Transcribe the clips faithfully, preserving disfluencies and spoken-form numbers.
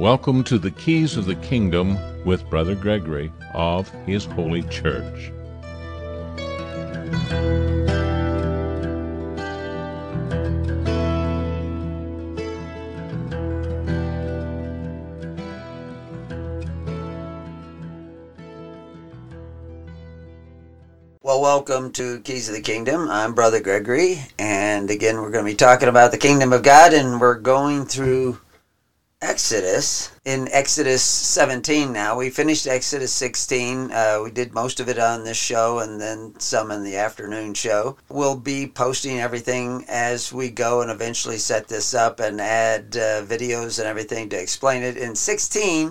Welcome to the Keys of the Kingdom with Brother Gregory of His Holy Church. Well, welcome to Keys of the Kingdom. I'm Brother Gregory, and again, we're going to be talking about the Kingdom of God, and we're going through Exodus. In Exodus seventeen now. We finished Exodus sixteen. Uh, we did most of it on this show and then some in the afternoon show. We'll be posting everything as we go and eventually set this up and add uh, videos and everything to explain it. In sixteen,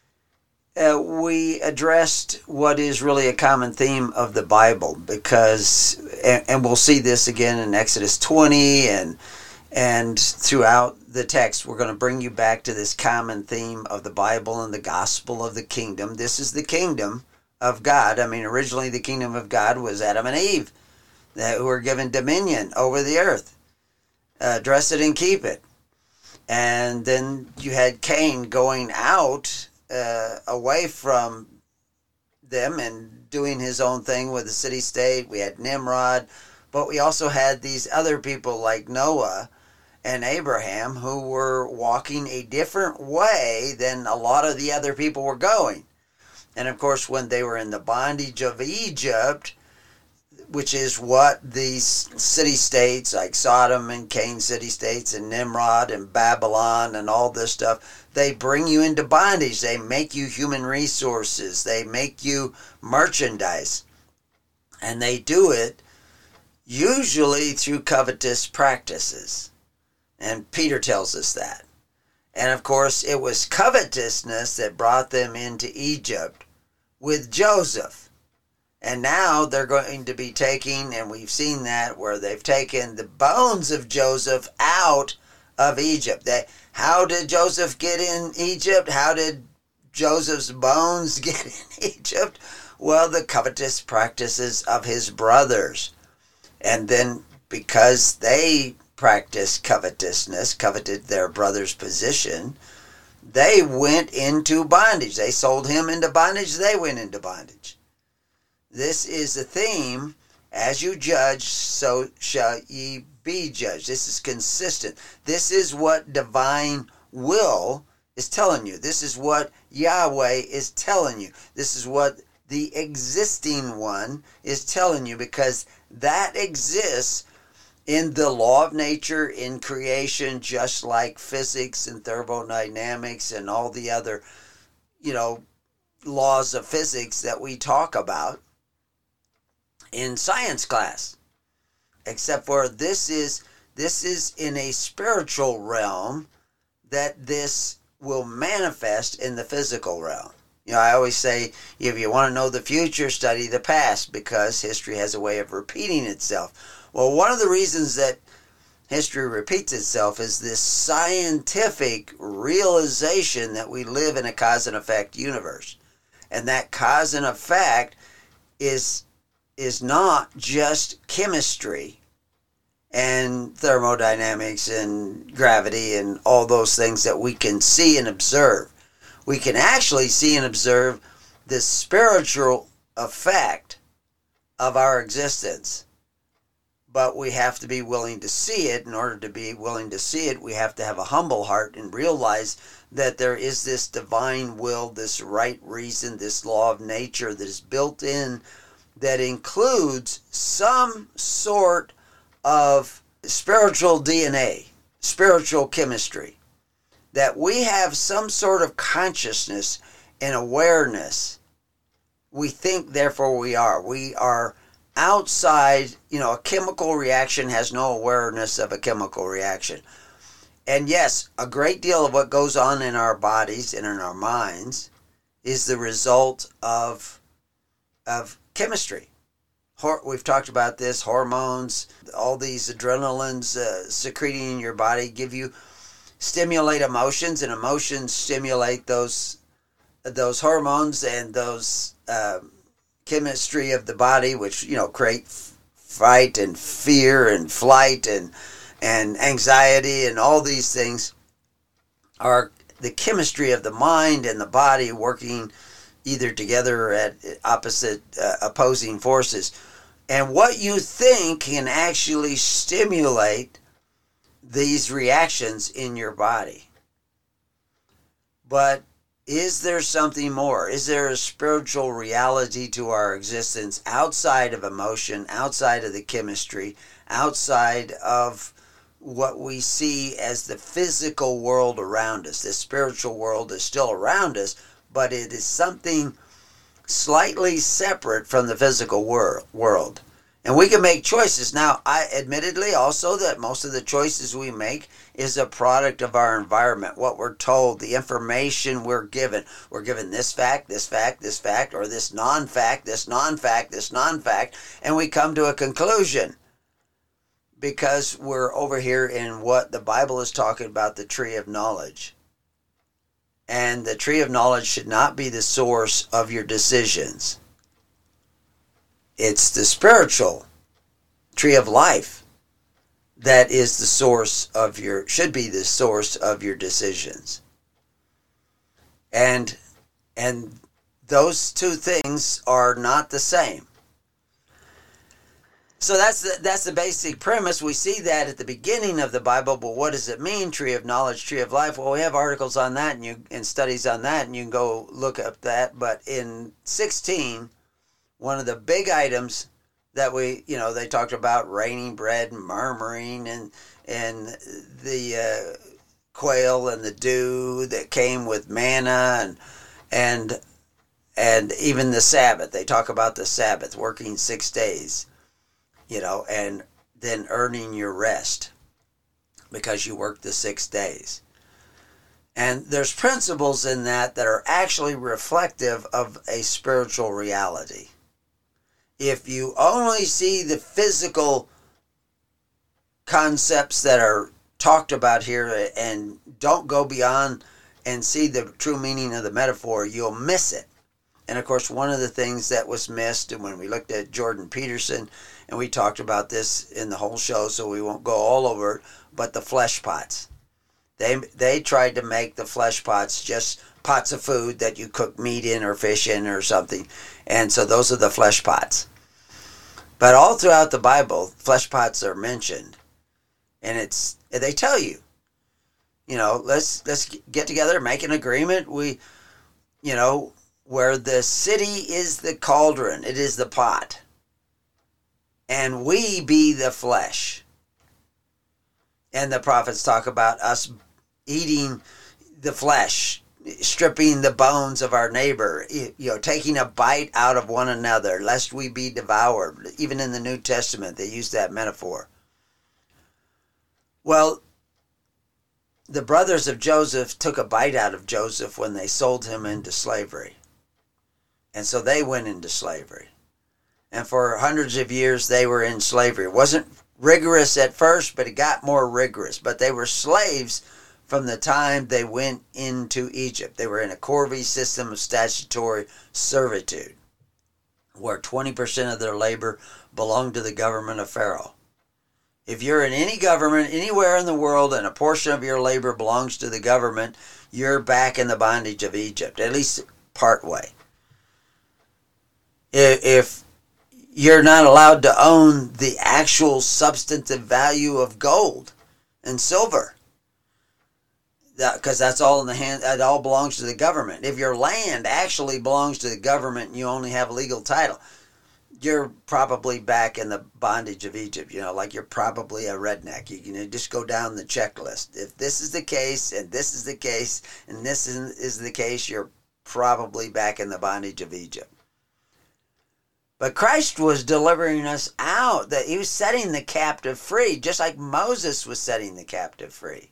uh, we addressed what is really a common theme of the Bible, because, and, and we'll see this again in Exodus twenty and And throughout the text, we're going to bring you back to this common theme of the Bible and the gospel of the kingdom. This is the kingdom of God. I mean, originally the kingdom of God was Adam and Eve, that who were given dominion over the earth. Uh, dress it and keep it. And then you had Cain going out uh, away from them and doing his own thing with the city-state. We had Nimrod, but we also had these other people like Noah and Abraham, who were walking a different way than a lot of the other people were going. And of course, when they were in the bondage of Egypt, which is what these city-states like Sodom and Cain city-states and Nimrod and Babylon and all this stuff, they bring you into bondage. They make you human resources. They make you merchandise. And they do it usually through covetous practices. And Peter tells us that. And of course, it was covetousness that brought them into Egypt with Joseph. And now they're going to be taking, and we've seen that, where they've taken the bones of Joseph out of Egypt. They, how did Joseph get in Egypt? How did Joseph's bones get in Egypt? Well, the covetous practices of his brothers. And then because they practiced covetousness, coveted their brother's position, they went into bondage. They sold him into bondage. They went into bondage. This is the theme. As you judge, so shall ye be judged. This is consistent. This is what divine will is telling you. This is what Yahweh is telling you. This is what the existing one is telling you, because that exists in the law of nature, in creation, just like physics and thermodynamics and all the other, you know, laws of physics that we talk about in science class. Except for this is this is in a spiritual realm that this will manifest in the physical realm. You know, I always say, if you want to know the future, study the past, because history has a way of repeating itself. Well, one of the reasons that history repeats itself is this scientific realization that we live in a cause and effect universe. And that cause and effect is, is not just chemistry and thermodynamics and gravity and all those things that we can see and observe. We can actually see and observe the spiritual effect of our existence. But we have to be willing to see it. In order to be willing to see it, we have to have a humble heart and realize that there is this divine will, this right reason, this law of nature that is built in, that includes some sort of spiritual D N A, spiritual chemistry. That we have some sort of consciousness and awareness. We think, therefore we are. We are outside. You know, a chemical reaction has no awareness of a chemical reaction. And yes, a great deal of what goes on in our bodies and in our minds is the result of, of chemistry. We've talked about this, hormones, all these adrenalines uh, secreting in your body give you, stimulate emotions, and emotions stimulate those those hormones and those uh, chemistry of the body, which, you know, create f- fight and fear and flight and and anxiety, and all these things are the chemistry of the mind and the body working either together or at opposite, uh, opposing forces. And what you think can actually stimulate these reactions in your body. But is there something more? Is there a spiritual reality to our existence outside of emotion, outside of the chemistry, outside of what we see as the physical world around us? The spiritual world is still around us, but it is something slightly separate from the physical wor- world. And we can make choices. Now, I admittedly also that most of the choices we make is a product of our environment, what we're told, the information we're given. We're given this fact, this fact, this fact, or this non-fact, this non-fact, this non-fact, and we come to a conclusion because we're over here in what the Bible is talking about, the tree of knowledge. And the tree of knowledge should not be the source of your decisions. It's the spiritual tree of life that is the source of your, should be the source of your decisions. And, and those two things are not the same. So that's the, that's the basic premise. We see that at the beginning of the Bible, but what does it mean, tree of knowledge, tree of life? Well, we have articles on that and you and studies on that, and you can go look up that. But in sixteen, one of the big items that we, you know, they talked about raining bread and murmuring and and the uh, quail and the dew that came with manna and and and even the Sabbath. They talk about the Sabbath, working six days. You know, and then earning your rest because you worked the six days. And there's principles in that that are actually reflective of a spiritual reality. If you only see the physical concepts that are talked about here and don't go beyond and see the true meaning of the metaphor, you'll miss it. And of course, one of the things that was missed, and when we looked at Jordan Peterson, and we talked about this in the whole show, so we won't go all over it, but the flesh pots. They they tried to make the flesh pots just pots of food that you cook meat in or fish in or something. And so those are the flesh pots. But all throughout the Bible, flesh pots are mentioned. And it's they tell you, you know, let's let's get together, make an agreement. We, you know, where the city is the cauldron, it is the pot. And we be the flesh. And the prophets talk about us eating the flesh, stripping the bones of our neighbor, you know, taking a bite out of one another, lest we be devoured. Even in the New Testament, they use that metaphor. Well, the brothers of Joseph took a bite out of Joseph when they sold him into slavery. And so they went into slavery. And for hundreds of years, they were in slavery. It wasn't rigorous at first, but it got more rigorous. But they were slaves from the time they went into Egypt. They were in a corvée system of statutory servitude, where twenty percent of their labor belonged to the government of Pharaoh. If you're in any government anywhere in the world and a portion of your labor belongs to the government, you're back in the bondage of Egypt, at least part way. If you're not allowed to own the actual substantive value of gold and silver, because that's all in the hand, it all belongs to the government. If your land actually belongs to the government and you only have legal title, you're probably back in the bondage of Egypt. You know, like you're probably a redneck. You can just go down the checklist. If this is the case, and this is the case, and this is the case, you're probably back in the bondage of Egypt. But Christ was delivering us out, that he was setting the captive free, just like Moses was setting the captive free.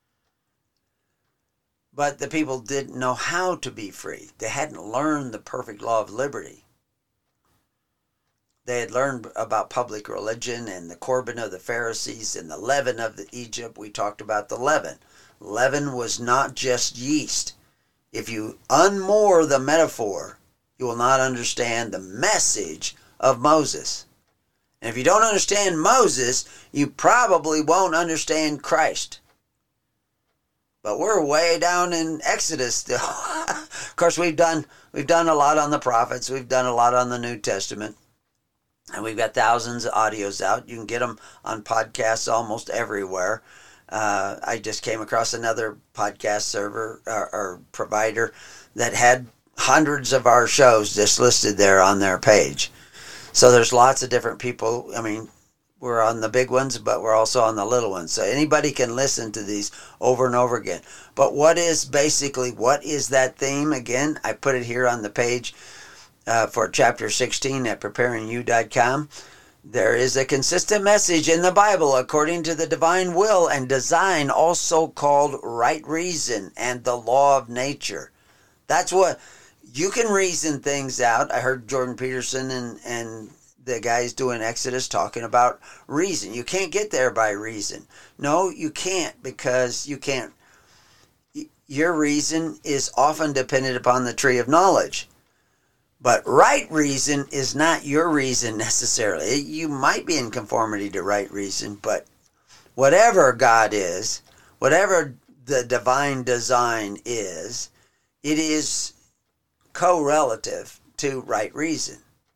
But the people didn't know how to be free. They hadn't learned the perfect law of liberty. They had learned about public religion and the Corban of the Pharisees and the leaven of the Egypt. We talked about the leaven. Leaven was not just yeast. If you unmoor the metaphor, you will not understand the message of Moses. And if you don't understand Moses, you probably won't understand Christ. But we're way down in Exodus still. Of course, we've done we've done a lot on the prophets. We've done a lot on the New Testament. And we've got thousands of audios out. You can get them on podcasts almost everywhere. Uh, I just came across another podcast server or, or provider that had hundreds of our shows just listed there on their page. So there's lots of different people. I mean, we're on the big ones, but we're also on the little ones. So anybody can listen to these over and over again. But what is basically, what is that theme? Again, I put it here on the page uh, for chapter sixteen at preparing you dot com. There is a consistent message in the Bible according to the divine will and design, also called right reason and the law of nature. That's what, you can reason things out. I heard Jordan Peterson and, and the guys doing Exodus talking about reason. You can't get there by reason. No, you can't, because you can't. Your reason is often dependent upon the tree of knowledge. But right reason is not your reason necessarily. You might be in conformity to right reason, but whatever God is, whatever the divine design is, it is correlative to right reason.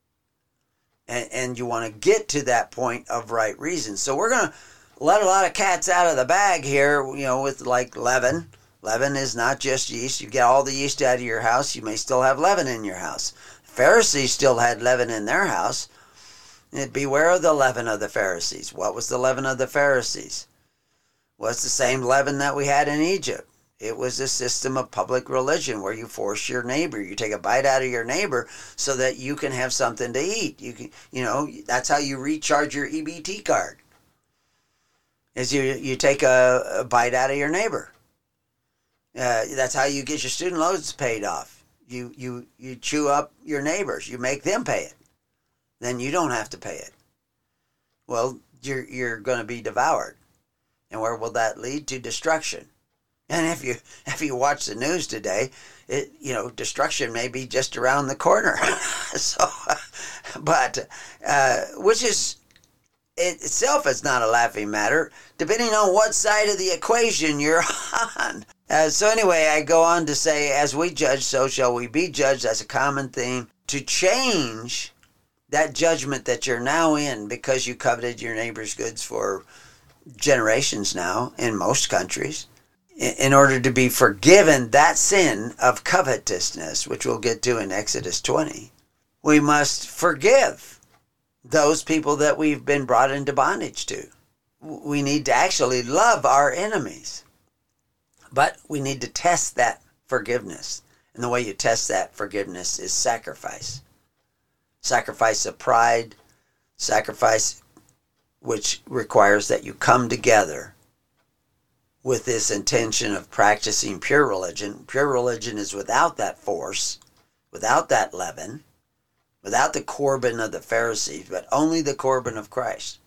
And, and you want to get to that point of right reason. So we're going to let a lot of cats out of the bag here, you know, with like leaven. Leaven is not just yeast. You get all the yeast out of your house, you may still have leaven in your house. Pharisees still had leaven in their house. And beware of the leaven of the Pharisees. What was the leaven of the Pharisees? Well, it's the same leaven that we had in Egypt. It was a system of public religion where you force your neighbor. You take a bite out of your neighbor so that you can have something to eat. You can, you know, that's how you recharge your E B T card. Is you you take a, a bite out of your neighbor. Uh, that's how you get your student loans paid off. You you you chew up your neighbors. You make them pay it. Then you don't have to pay it. Well, you're you're going to be devoured, and where will that lead? To destruction. And if you if you watch the news today, it you know destruction may be just around the corner. so, but uh, which is it itself is not a laughing matter, depending on what side of the equation you're on. Uh, so anyway, I go on to say, as we judge, so shall we be judged. As a common theme. To change that judgment that you're now in because you coveted your neighbor's goods for generations now in most countries, in order to be forgiven that sin of covetousness, which we'll get to in Exodus twenty, we must forgive those people that we've been brought into bondage to. We need to actually love our enemies. But we need to test that forgiveness. And the way you test that forgiveness is sacrifice. Sacrifice of pride, sacrifice which requires that you come together with this intention of practicing pure religion. Pure religion is without that force, without that leaven, without the Corban of the Pharisees, but only the Corban of Christ.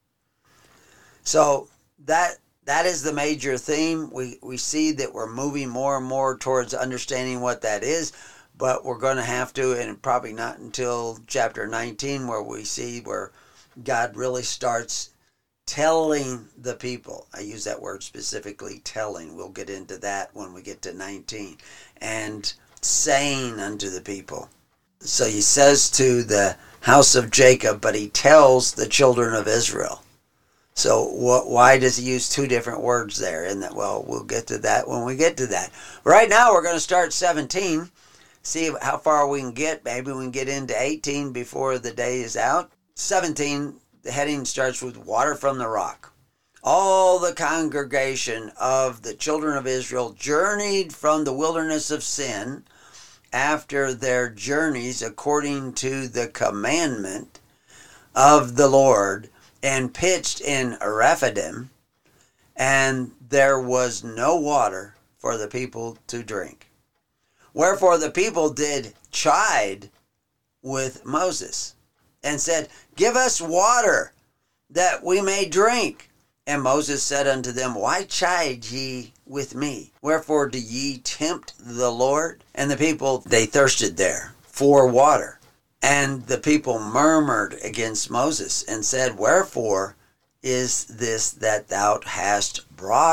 So that that is the major theme. We, we see that we're moving more and more towards understanding what that is, but we're going to have to, and probably not until chapter nineteen, where we see where God really starts telling the people. I use that word specifically, telling. We'll get into that when we get to nineteen. And saying unto the people. So he says to the house of Jacob, but he tells the children of Israel. So what, why does he use two different words there? And that, well, we'll get to that when we get to that. Right now we're going to start seventeen. See how far we can get. Maybe we can get into eighteen before the day is out. seventeen, the heading starts with water from the rock. All the congregation of the children of Israel journeyed from the wilderness of sin after their journeys according to the commandment of the Lord, and pitched in Rephidim, and there was no water for the people to drink. Wherefore the people did chide with Moses, and said, Give us water, that we may drink. And Moses said unto them, Why chide ye with me? Wherefore do ye tempt the Lord? And the people, they thirsted there for water. And the people murmured against Moses, and said, Wherefore is this that thou hast brought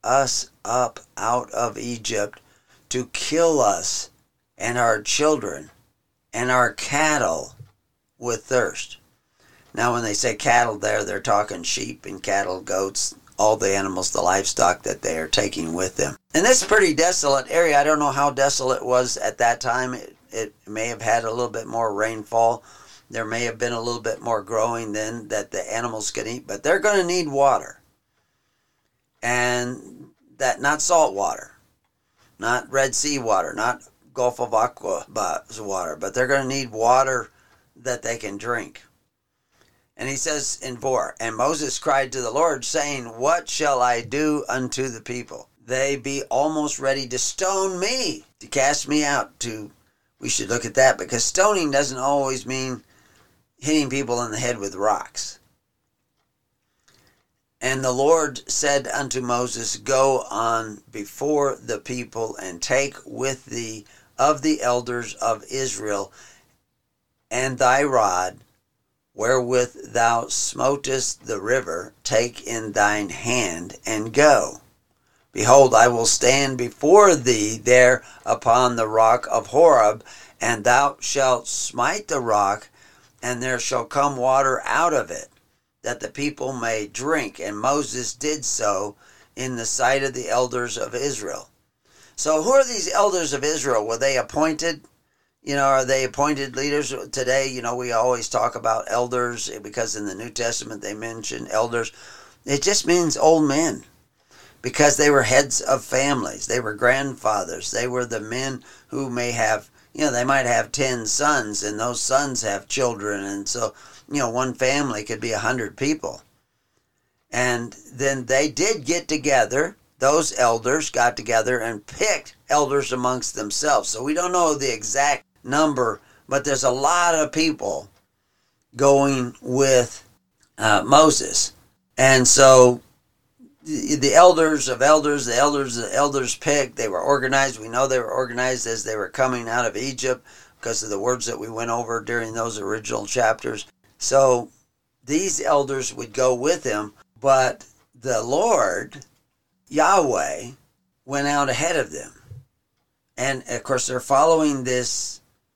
us up out of Egypt to kill us and our children and our cattle with thirst. Now, when they say cattle there, they're talking sheep and cattle, goats, all the animals, the livestock that they are taking with them. And this is a pretty desolate area. I don't know how desolate it was at that time. It, it may have had a little bit more rainfall. There may have been a little bit more growing then that the animals could eat, but they're going to need water. And that not salt water, not Red Sea water, not Gulf of Aqua water, but they're going to need water that they can drink. And he says in four, and Moses cried to the Lord, saying, what shall I do unto the people? They be almost ready to stone me, to cast me out. To We should look at that, because stoning doesn't always mean hitting people in the head with rocks. And the Lord said unto Moses, go on before the people, and take with thee of the elders of Israel, and thy rod, wherewith thou smotest the river, take in thine hand, and go. Behold, I will stand before thee there upon the rock of Horeb, and thou shalt smite the rock, and there shall come water out of it, that the people may drink. And Moses did so in the sight of the elders of Israel. So who are these elders of Israel? Were they appointed? You know, are they appointed leaders? Today, you know, we always talk about elders because in the New Testament they mention elders. It just means old men, because they were heads of families. They were grandfathers. They were the men who may have, you know, they might have ten sons, and those sons have children. And so, you know, one family could be a hundred people. And then they did get together. Those elders got together and picked elders amongst themselves. So we don't know the exact number, but there's a lot of people going with uh, Moses. And so the, the elders of elders, the elders the elders picked, they were organized. We know they were organized as they were coming out of Egypt because of the words that we went over during those original chapters. So these elders would go with him, but the Lord, Yahweh, went out ahead of them. And of course they're following this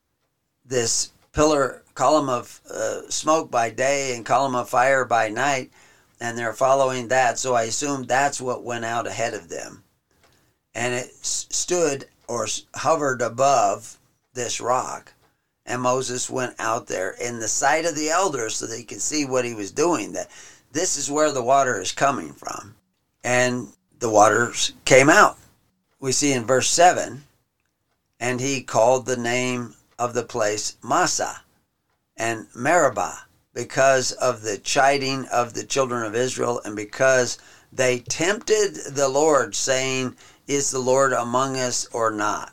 this pillar, column of uh, smoke by day and column of fire by night, and they're following that. So I assume that's what went out ahead of them. And it stood or hovered above this rock. And Moses went out there in the sight of the elders so they could see what he was doing, that this is where the water is coming from. And the waters came out. We see in verse seven, and he called the name of the place Massah and Meribah, because of the chiding of the children of Israel, and because they tempted the Lord, saying, is the Lord among us or not?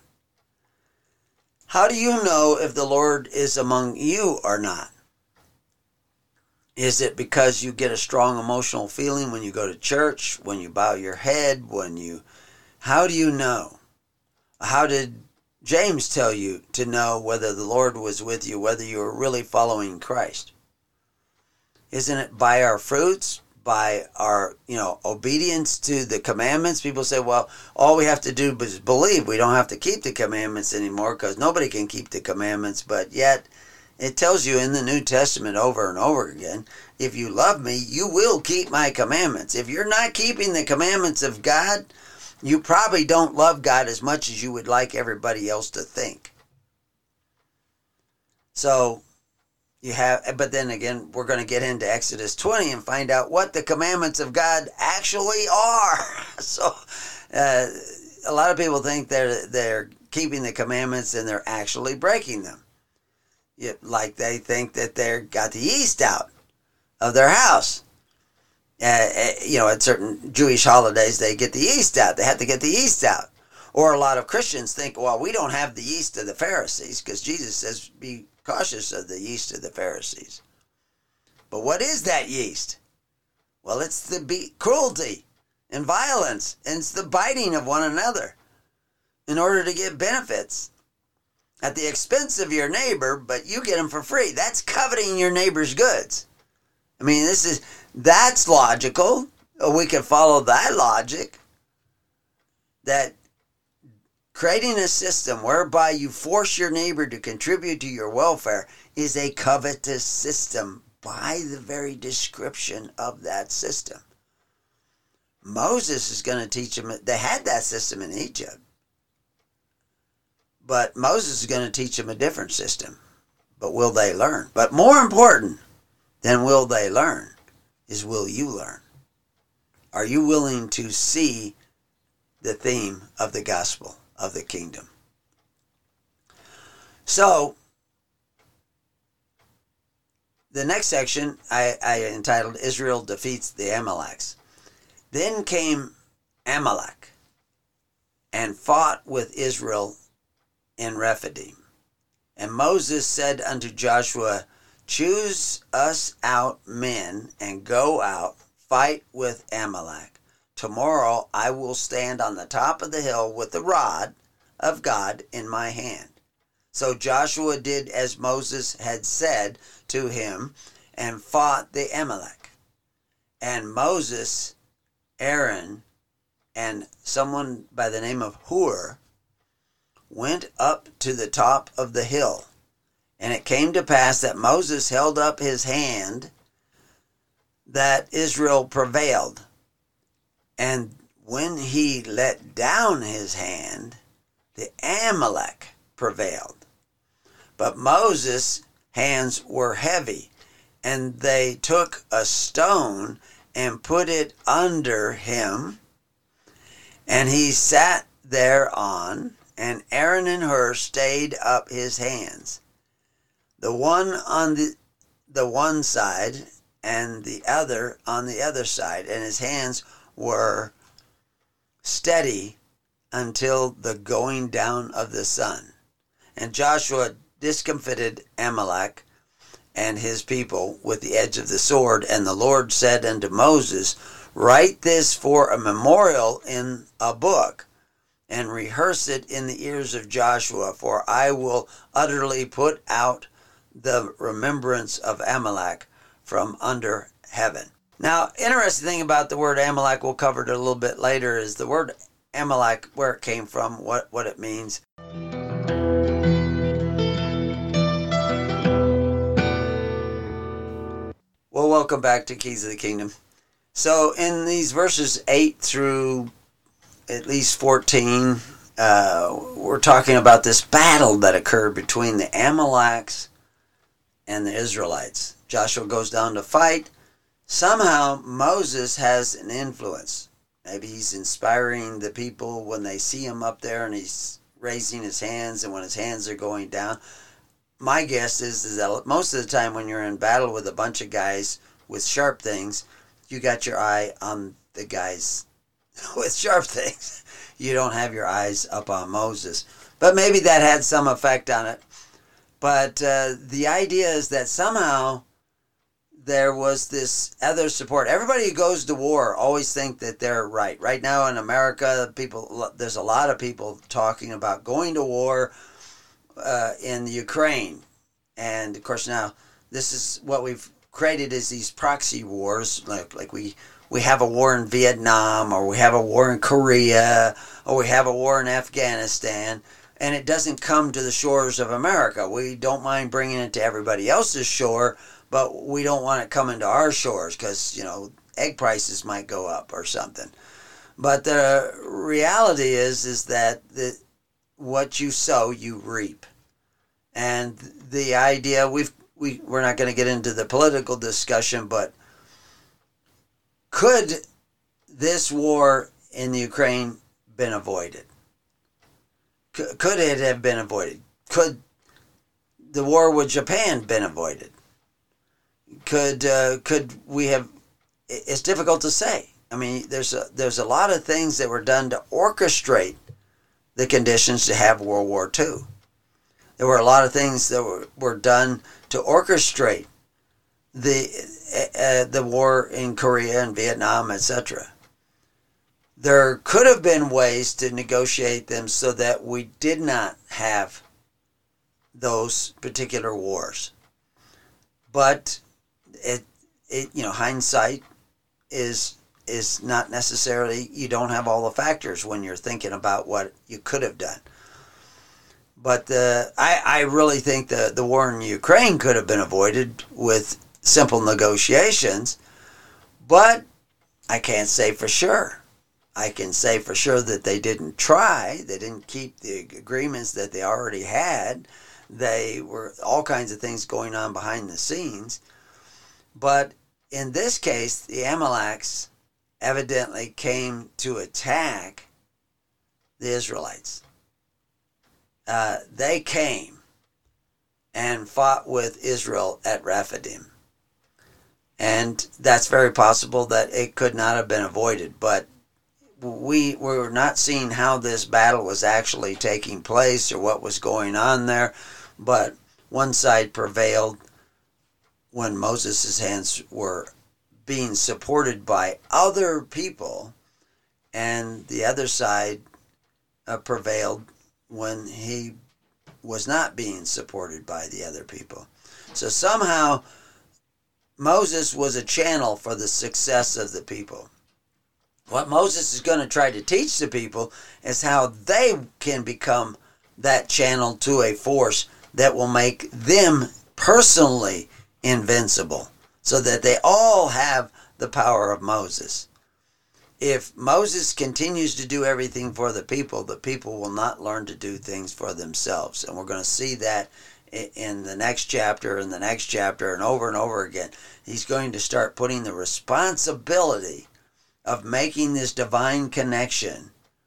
How do you know if the Lord is among you or not? Is it because you get a strong emotional feeling when you go to church, when you bow your head, when you... How do you know? How did James tell you to know whether the Lord was with you, whether you were really following Christ? Isn't it by our fruits, by our, you know, obedience to the commandments? People say, well, all we have to do is believe. We don't have to keep the commandments anymore because nobody can keep the commandments. But yet it tells you in the New Testament over and over again, if you love me, you will keep my commandments. If you're not keeping the commandments of God, you probably don't love God as much as you would like everybody else to think. So you have, but then again, we're going to get into Exodus twenty and find out what the commandments of God actually are. So uh, a lot of people think they're they're keeping the commandments and they're actually breaking them. Like they think that they've got the yeast out of their house. Uh, you know, at certain Jewish holidays, they get the yeast out. They have to get the yeast out. Or a lot of Christians think, well, we don't have the yeast of the Pharisees, because Jesus says, be cautious of the yeast of the Pharisees. But what is that yeast? Well, it's the be- cruelty and violence, and it's the biting of one another in order to get benefits at the expense of your neighbor, but you get them for free. That's coveting your neighbor's goods. I mean, this is that's logical. We can follow that logic. that creating a system whereby you force your neighbor to contribute to your welfare is a covetous system by the very description of that system. Moses is going to teach them. They had that system in Egypt. But Moses is going to teach them a different system. But will they learn? But more important than will they learn is will you learn? Are you willing to see the theme of the gospel of the kingdom? So, the next section I, I entitled Israel Defeats the Amalekites. Then came Amalek and fought with Israel in Rephidim. And Moses said unto Joshua, choose us out men and go out, fight with Amalek. Tomorrow I will stand on the top of the hill with the rod of God in my hand. So Joshua did as Moses had said to him and fought the Amalek. And Moses, Aaron, and someone by the name of Hur went up to the top of the hill. And it came to pass that Moses held up his hand, that Israel prevailed. And when he let down his hand, the Amalek prevailed. But Moses' hands were heavy, and they took a stone and put it under him, and he sat thereon, and Aaron and Hur stayed up his hands, the one on the the one side and the other on the other side, and his hands were steady until the going down of the sun. And Joshua discomfited Amalek and his people with the edge of the sword, and the Lord said unto Moses, write this for a memorial in a book, and rehearse it in the ears of Joshua, for I will utterly put out the remembrance of Amalek from under heaven. Now, interesting thing about the word Amalek, we'll cover it a little bit later, is the word Amalek, where it came from, what, what it means. Well, welcome back to Keys of the Kingdom. So in these verses eight through at least fourteen, uh, we're talking about this battle that occurred between the Amalekites and the Israelites. Joshua goes down to fight. Somehow Moses has an influence. Maybe he's inspiring the people when they see him up there and he's raising his hands, and when his hands are going down. My guess is, is that most of the time when you're in battle with a bunch of guys with sharp things, you got your eye on the guys with sharp things. You don't have your eyes up on Moses. But maybe that had some effect on it. But uh, the idea is that somehow there was this other support. Everybody who goes to war always think that they're right. Right now in America, people there's a lot of people talking about going to war uh, in Ukraine. And of course now this is what we've created is these proxy wars. Like like we, we have a war in Vietnam, or we have a war in Korea, or we have a war in Afghanistan. And it doesn't come to the shores of America. We don't mind bringing it to everybody else's shore, but we don't want it coming to our shores because, you know, egg prices might go up or something. But the reality is, is that the, what you sow, you reap. And the idea, we've, we, we're not going to get into the political discussion, but could this war in the Ukraine been avoided? Could it have been avoided? Could the war with Japan been avoided? Could uh, could we have? It's difficult to say. I mean, there's a there's a lot of things that were done to orchestrate the conditions to have World War Two. There were a lot of things that were, were done to orchestrate the uh, the war in Korea and Vietnam, et cetera. There could have been ways to negotiate them so that we did not have those particular wars. But it, it, you know, hindsight is is not necessarily, you don't have all the factors when you're thinking about what you could have done. But the, I, I really think the, the war in Ukraine could have been avoided with simple negotiations, but I can't say for sure. I can say for sure that they didn't try. They didn't keep the agreements that they already had. They were all kinds of things going on behind the scenes. But in this case, the Amalekites evidently came to attack the Israelites. Uh, they came and fought with Israel at Rephidim. And that's very possible that it could not have been avoided. But we were not seeing how this battle was actually taking place or what was going on there. But one side prevailed when Moses' hands were being supported by other people, and the other side uh, prevailed when he was not being supported by the other people. So somehow Moses was a channel for the success of the people. What Moses is going to try to teach the people is how they can become that channel to a force that will make them personally invincible, so that they all have the power of Moses. If Moses continues to do everything for the people, the people will not learn to do things for themselves. And we're going to see that in the next chapter, and the next chapter, and over and over again. He's going to start putting the responsibility of making this divine connection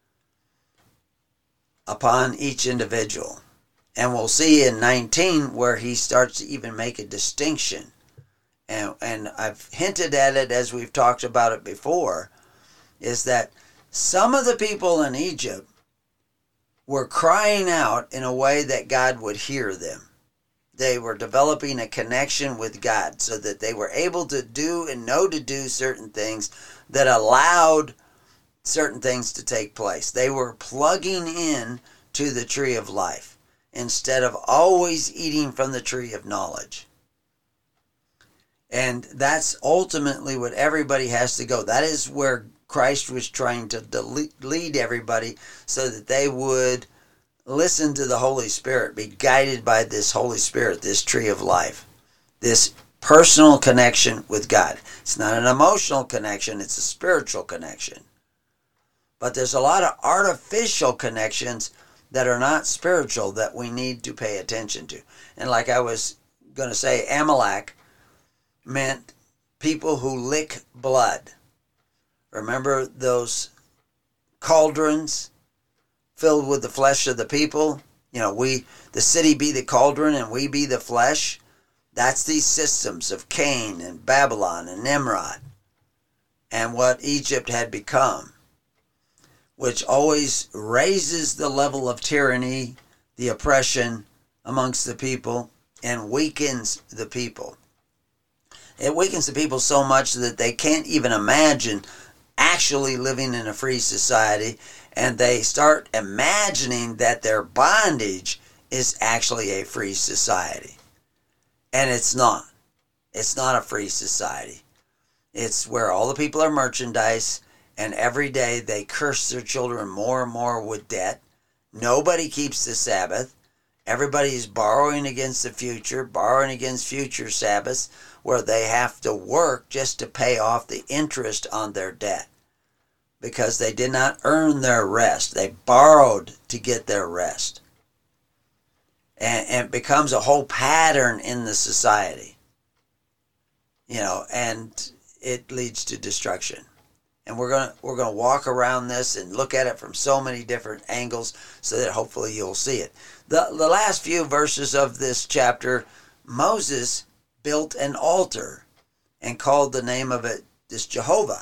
upon each individual. And we'll see in nineteen where he starts to even make a distinction. And, and I've hinted at it as we've talked about it before, is that some of the people in Egypt were crying out in a way that God would hear them. They were developing a connection with God so that they were able to do and know to do certain things that allowed certain things to take place. They were plugging in to the tree of life instead of always eating from the tree of knowledge. And that's ultimately what everybody has to go. That is where Christ was trying to lead everybody, so that they would listen to the Holy Spirit, be guided by this Holy Spirit, this tree of life, this personal connection with God. It's not an emotional connection, it's a spiritual connection. But there's a lot of artificial connections that are not spiritual that we need to pay attention to. And like I was going to say, Amalek meant people who lick blood. Remember those cauldrons filled with the flesh of the people? You know, we, the city be the cauldron and we be the flesh. That's these systems of Cain and Babylon and Nimrod and what Egypt had become, which always raises the level of tyranny, the oppression amongst the people, and weakens the people. It weakens the people so much that they can't even imagine actually living in a free society, and they start imagining that their bondage is actually a free society. And it's not. It's not a free society. It's where all the people are merchandise, and every day they curse their children more and more with debt. Nobody keeps the Sabbath. Everybody's borrowing against the future, borrowing against future Sabbaths, where they have to work just to pay off the interest on their debt, because they did not earn their rest. They borrowed to get their rest. And, and it becomes a whole pattern in the society, you know, and it leads to destruction. And we're gonna we're gonna walk around this and look at it from so many different angles, so that hopefully you'll see it. The the last few verses of this chapter, Moses built an altar and called the name of it this Jehovah.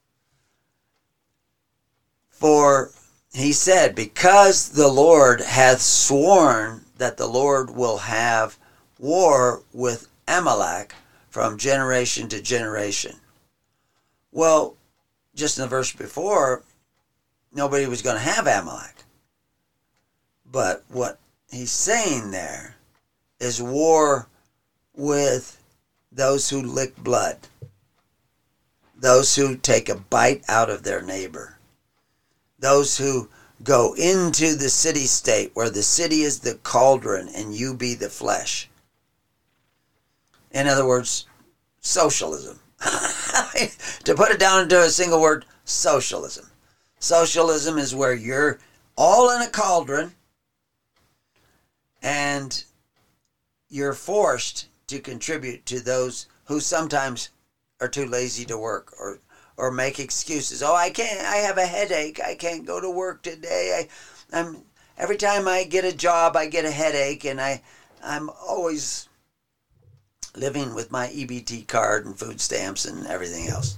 For he said, because the Lord hath sworn that the Lord will have war with Amalek from generation to generation. Well, just in the verse before, nobody was going to have Amalek. But what he's saying there is war with those who lick blood, those who take a bite out of their neighbor, those who go into the city state where the city is the cauldron and you be the flesh. In other words, socialism. To put it down into a single word, socialism. Socialism is where you're all in a cauldron and you're forced to contribute to those who sometimes are too lazy to work or or make excuses. Oh, I can't, I have a headache. I can't go to work today. I, I'm every time I get a job, I get a headache, and I, I'm always living with my E B T card and food stamps and everything else.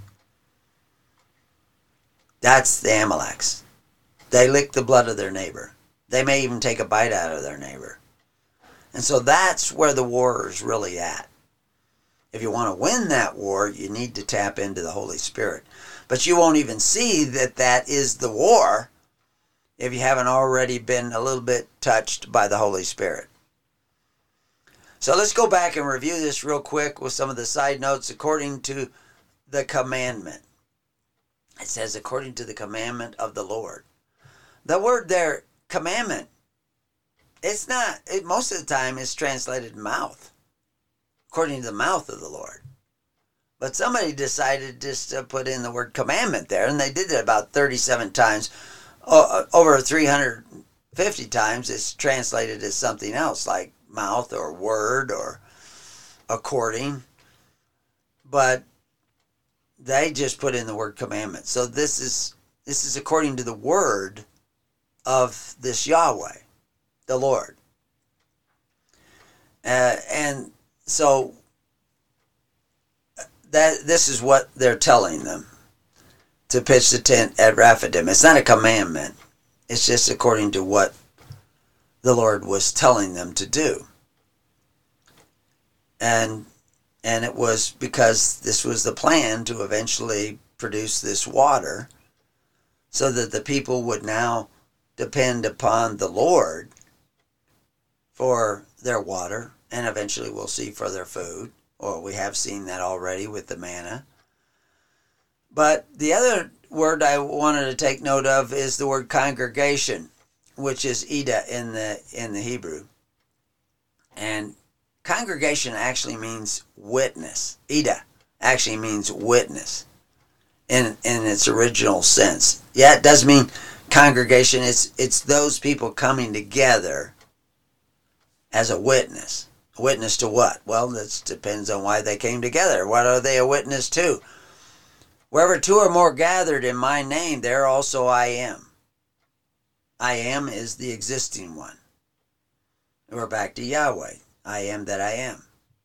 That's the Amaleks. They lick the blood of their neighbor. They may even take a bite out of their neighbor. And so that's where the war is really at. If you want to win that war, you need to tap into the Holy Spirit. But you won't even see that that is the war if you haven't already been a little bit touched by the Holy Spirit. So let's go back and review this real quick with some of the side notes according to the commandment. It says, according to the commandment of the Lord. The word there, commandment, it's not, it, most of the time it's translated mouth. According to the mouth of the Lord. But somebody decided just to put in the word commandment there, and they did it about thirty-seven times. O- over three hundred fifty times it's translated as something else, like mouth or word or according. But they just put in the word commandment. So this is this is according to the word of this Yahweh, the Lord. Uh, and So that this is what they're telling them, to pitch the tent at Rephidim. It's not a commandment. It's just according to what the Lord was telling them to do. And and it was because this was the plan to eventually produce this water so that the people would now depend upon the Lord for their water. And eventually we'll see for their food, or we have seen that already with the manna. But the other word I wanted to take note of is the word congregation, which is Ida in the in the Hebrew. And congregation actually means witness. Ida actually means witness in in its original sense. Yeah, it does mean congregation. It's it's those people coming together as a witness. A witness to what? Well, that depends on why they came together. What are they a witness to? Wherever two or more gathered in my name, there also I am. I am is the existing one. We're back to Yahweh. I am that I am.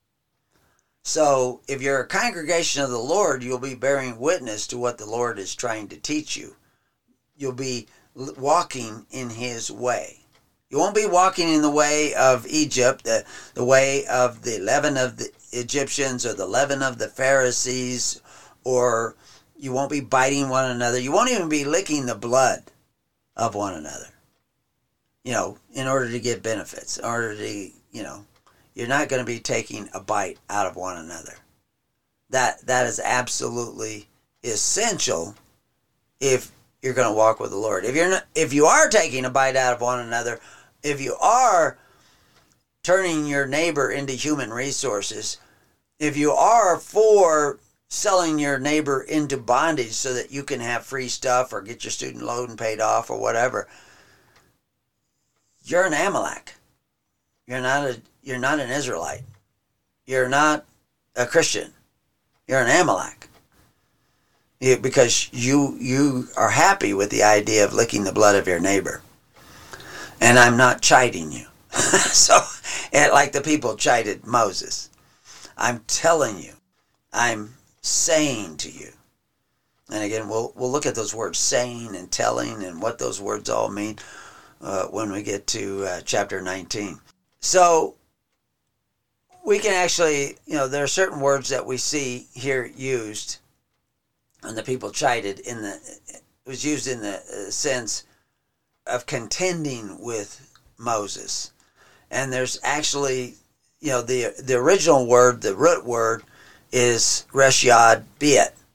So, if you're a congregation of the Lord, you'll be bearing witness to what the Lord is trying to teach you. You'll be walking in His way. You won't be walking in the way of Egypt, the, the way of the leaven of the Egyptians or the leaven of the Pharisees, or you won't be biting one another. You won't even be licking the blood of one another, you know, in order to get benefits, in order to, you know, you're not going to be taking a bite out of one another. That That is absolutely essential if you're going to walk with the Lord. If you're not, if you are taking a bite out of one another, if you are turning your neighbor into human resources, if you are for selling your neighbor into bondage so that you can have free stuff or get your student loan paid off or whatever, you're an Amalek. You're not a you're not an Israelite. You're not a Christian. You're an Amalek. You, because you you are happy with the idea of licking the blood of your neighbor. And I'm not chiding you. So, and like the people chided Moses. I'm telling you. I'm saying to you. And again, we'll we'll look at those words, saying and telling, and what those words all mean uh, when we get to uh, chapter nineteen. So, we can actually, you know, there are certain words that we see here used, and the people chided in the, it was used in the sense of contending with Moses. And there's actually, you know, the the original word, the root word, is Resh Yod Biet.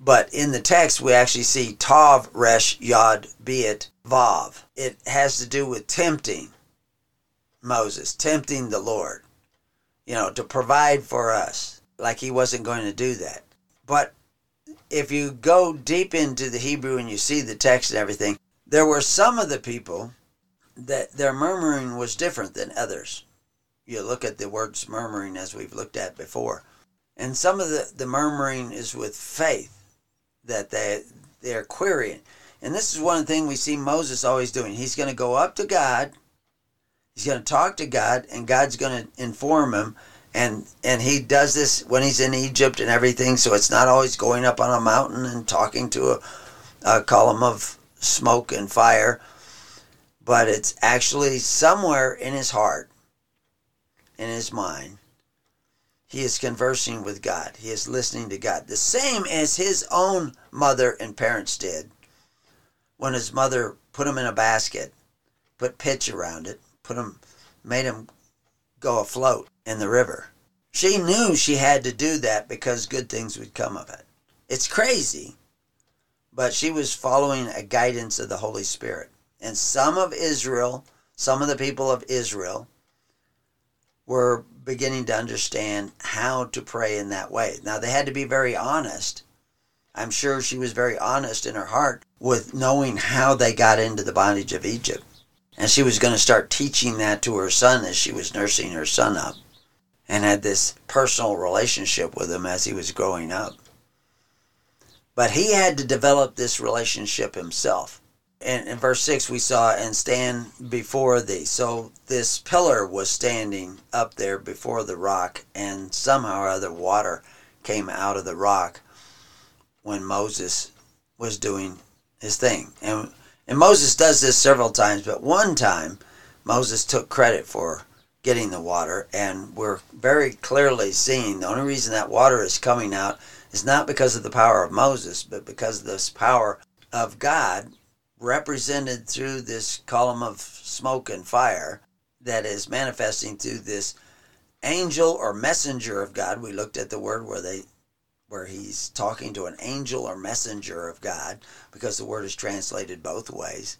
But in the text, we actually see Tav, Resh, Yod, Beet, Vav. It has to do with tempting Moses, tempting the Lord, you know, to provide for us, like he wasn't going to do that. But if you go deep into the Hebrew and you see the text and everything, there were some of the people that their murmuring was different than others. You look at the words murmuring as we've looked at before. And some of the, the murmuring is with faith, that they, they're querying. And this is one thing we see Moses always doing. He's going to go up to God, he's going to talk to God, and God's going to inform him. And and he does this when he's in Egypt and everything, so it's not always going up on a mountain and talking to a, a column of smoke and fire, but it's actually somewhere in his heart, in his mind. He is conversing with God. He is listening to God. The same as his own mother and parents did when his mother put him in a basket, put pitch around it, put him, made him go afloat in the river. She knew she had to do that because good things would come of it. It's crazy, but she was following a guidance of the Holy Spirit. And some of Israel, some of the people of Israel, were beginning to understand how to pray in that way. Now, they had to be very honest. I'm sure she was very honest in her heart with knowing how they got into the bondage of Egypt. And she was going to start teaching that to her son as she was nursing her son up, and had this personal relationship with him as he was growing up. But he had to develop this relationship himself. And in verse six we saw, and stand before thee. So this pillar was standing up there before the rock, and somehow or other water came out of the rock when Moses was doing his thing. And, and Moses does this several times, but one time Moses took credit for getting the water, and we're very clearly seeing the only reason that water is coming out is not because of the power of Moses, but because of this power of God represented through this column of smoke and fire that is manifesting through this angel or messenger of God. We looked at the word where they where he's talking to an angel or messenger of God, because the word is translated both ways.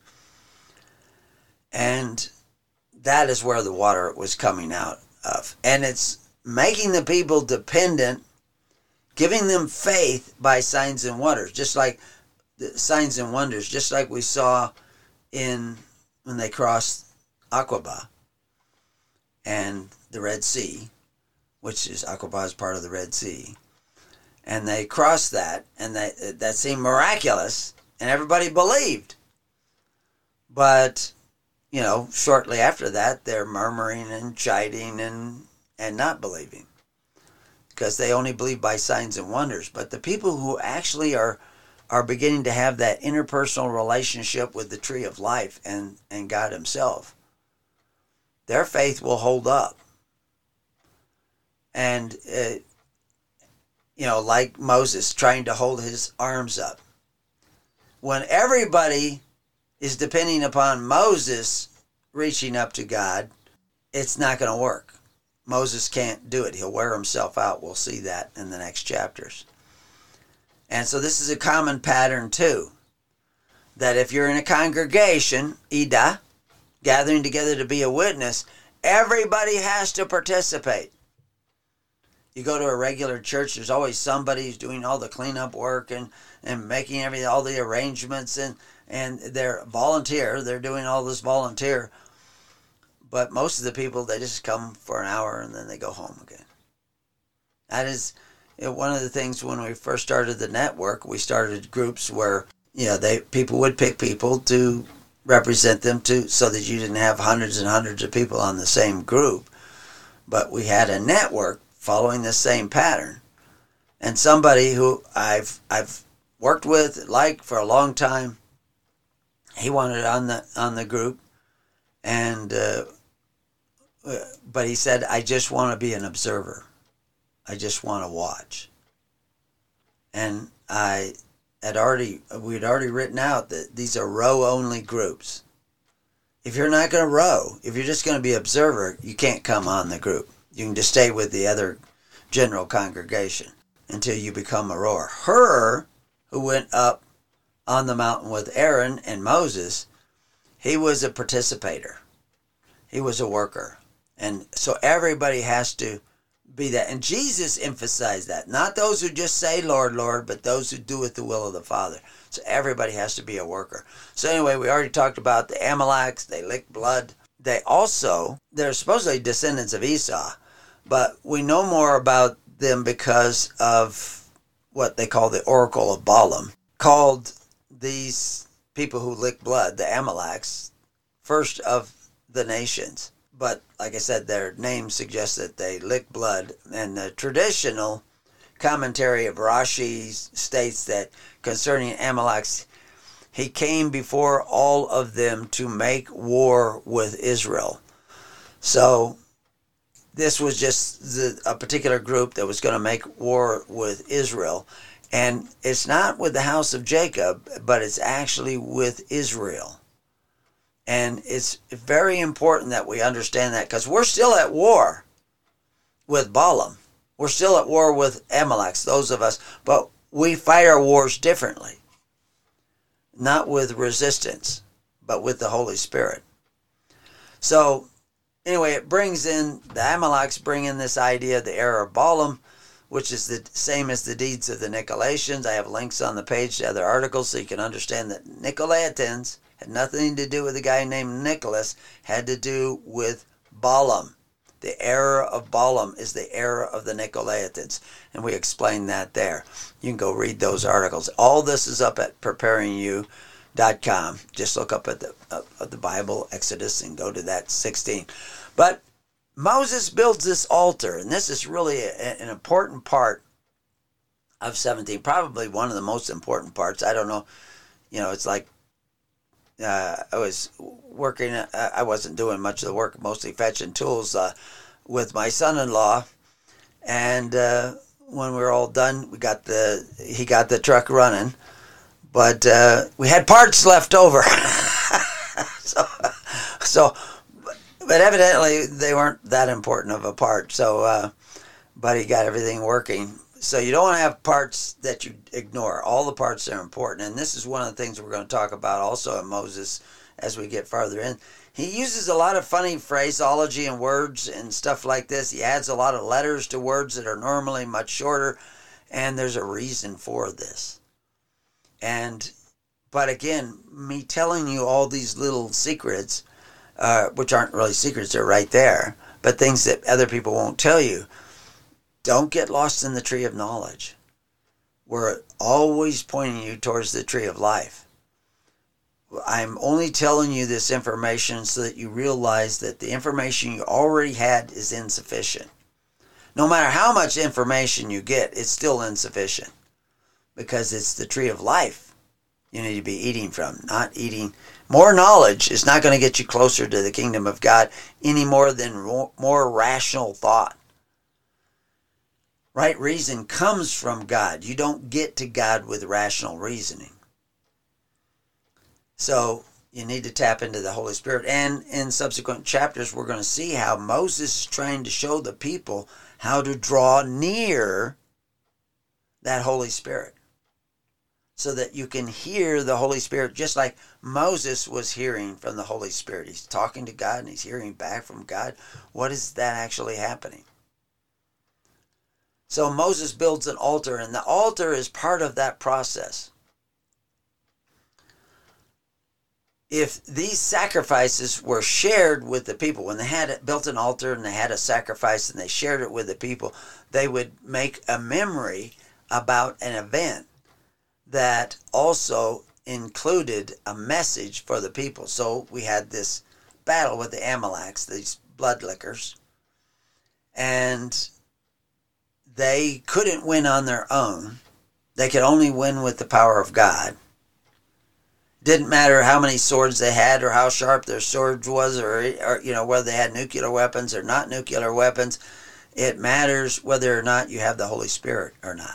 And that is where the water was coming out of. And it's making the people dependent, giving them faith by signs and wonders, just like the signs and wonders, just like we saw in when they crossed Aqaba and the Red Sea, which is Aqaba is part of the Red Sea. And they crossed that, and they, that seemed miraculous, and everybody believed. But, you know, shortly after that, they're murmuring and chiding and, and not believing, because they only believe by signs and wonders. But the people who actually are are beginning to have that interpersonal relationship with the tree of life and, and God himself, their faith will hold up. And, uh, you know, like Moses trying to hold his arms up. When everybody is depending upon Moses reaching up to God, it's not going to work. Moses can't do it. He'll wear himself out. We'll see that in the next chapters. And so this is a common pattern too, that if you're in a congregation, Ida, gathering together to be a witness, everybody has to participate. You go to a regular church, there's always somebody who's doing all the cleanup work and, and making every all the arrangements, and, and they're volunteer, they're doing all this volunteer. But most of the people, they just come for an hour and then they go home again. That is one of the things when we first started the network. We started groups where, you know, they people would pick people to represent them to, so that you didn't have hundreds and hundreds of people on the same group. But we had a network following the same pattern. And somebody who I've I've worked with, like, for a long time, he wanted on the on the group, and uh, but he said, I just want to be an observer. I just want to watch. And I had already, we'd already written out that these are row-only groups. If you're not going to row, if you're just going to be observer, you can't come on the group. You can just stay with the other general congregation until you become a rower. Hur who went up on the mountain with Aaron and Moses, he was a participator. He was a worker. And so everybody has to be that. And Jesus emphasized that. Not those who just say, Lord, Lord, but those who do it the will of the Father. So everybody has to be a worker. So anyway, we already talked about the Amalekites. They licked blood. They also, they're supposedly descendants of Esau. But we know more about them because of what they call the Oracle of Balaam. Called these people who lick blood, the Amalekites, first of the nations. But like I said, their name suggests that they lick blood. And the traditional commentary of Rashi states that concerning Amalekites, he came before all of them to make war with Israel. So this was just the, a particular group that was going to make war with Israel. And it's not with the house of Jacob, but it's actually with Israel. And it's very important that we understand that, because we're still at war with Balaam. We're still at war with Amalekites, those of us, but we fight our wars differently. Not with resistance, but with the Holy Spirit. So, anyway, it brings in, the Amalekites bring in this idea of the error of Balaam, which is the same as the deeds of the Nicolaitans. I have links on the page to other articles so you can understand that Nicolaitans had nothing to do with a guy named Nicholas, had to do with Balaam. The error of Balaam is the error of the Nicolaitans, and we explain that there. You can go read those articles. All this is up at preparing you dot com. Just look up at the, uh, at the Bible, Exodus, and go to that sixteen. But Moses builds this altar, and this is really a, an important part of seventeen, probably one of the most important parts. I don't know, you know, it's like uh, I was working, uh, I wasn't doing much of the work, mostly fetching tools uh, with my son-in-law, and uh, when we were all done, we got the he got the truck running, but uh, we had parts left over, so so. But evidently, they weren't that important of a part. So, uh, but he got everything working. So you don't want to have parts that you ignore. All the parts are important. And this is one of the things we're going to talk about also in Moses as we get farther in. He uses a lot of funny phraseology and words and stuff like this. He adds a lot of letters to words that are normally much shorter. And there's a reason for this. And, but again, me telling you all these little secrets, Uh, which aren't really secrets, they're right there, but things that other people won't tell you. Don't get lost in the tree of knowledge. We're always pointing you towards the tree of life. I'm only telling you this information so that you realize that the information you already had is insufficient. No matter how much information you get, it's still insufficient, because it's the tree of life you need to be eating from, not eating. More knowledge is not going to get you closer to the kingdom of God any more than more rational thought. Right reason comes from God. You don't get to God with rational reasoning. So you need to tap into the Holy Spirit. And in subsequent chapters, we're going to see how Moses is trying to show the people how to draw near that Holy Spirit, so that you can hear the Holy Spirit just like Moses was hearing from the Holy Spirit. He's talking to God and he's hearing back from God. What is that actually happening? So Moses builds an altar, and the altar is part of that process. If these sacrifices were shared with the people, when they had built an altar and they had a sacrifice and they shared it with the people, they would make a memory about an event that also included a message for the people. So we had this battle with the Amalekites, these blood lickers, and they couldn't win on their own. They could only win with the power of God. Didn't matter how many swords they had or how sharp their swords was, or, or you know, whether they had nuclear weapons or not nuclear weapons. It matters whether or not you have the Holy Spirit or not.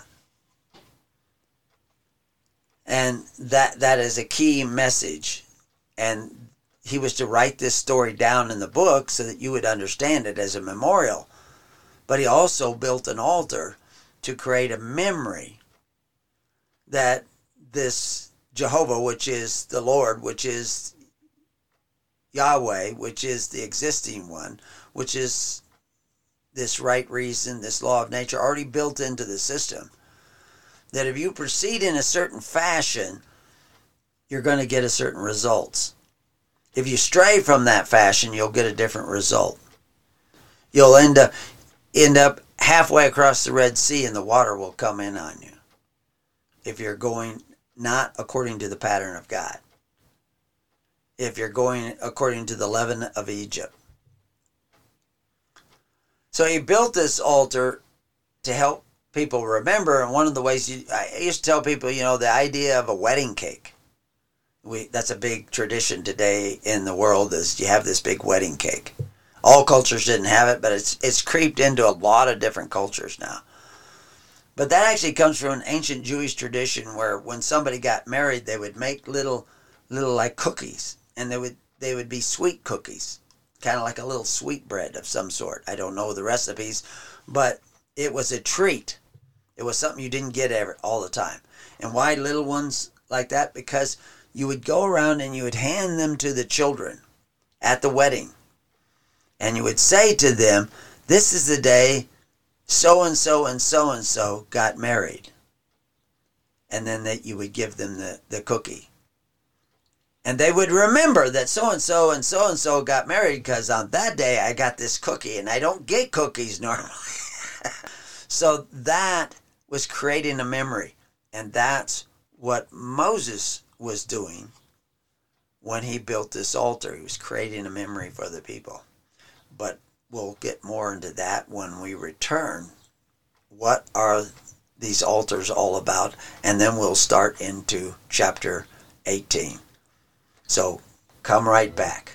And that that is a key message. And he was to write this story down in the book so that you would understand it as a memorial. But he also built an altar to create a memory that this Jehovah, which is the Lord, which is Yahweh, which is the existing one, which is this right reason, this law of nature already built into the system, that if you proceed in a certain fashion, you're going to get a certain results. If you stray from that fashion, you'll get a different result. You'll end up end up halfway across the Red Sea and the water will come in on you if you're going not according to the pattern of God. If you're going according to the leaven of Egypt. So he built this altar to help people remember, and one of the ways you, I used to tell people, you know, the idea of a wedding cake. We that's a big tradition today in the world, is you have this big wedding cake. All cultures didn't have it, but it's it's creeped into a lot of different cultures now. But that actually comes from an ancient Jewish tradition where when somebody got married, they would make little little like cookies, and they would they would be sweet cookies. Kind of like a little sweet bread of some sort. I don't know the recipes, but it was a treat. It was something you didn't get ever all the time. And why little ones like that? Because you would go around and you would hand them to the children at the wedding. And you would say to them, this is the day so-and-so and so-and-so got married. And then that you would give them the, the cookie. And they would remember that so-and-so and so-and-so got married because on that day I got this cookie, and I don't get cookies normally. So that was creating a memory. And that's what Moses was doing when he built this altar. He was creating a memory for the people. But we'll get more into that when we return. What are these altars all about? And then we'll start into chapter eighteen. So, come right back.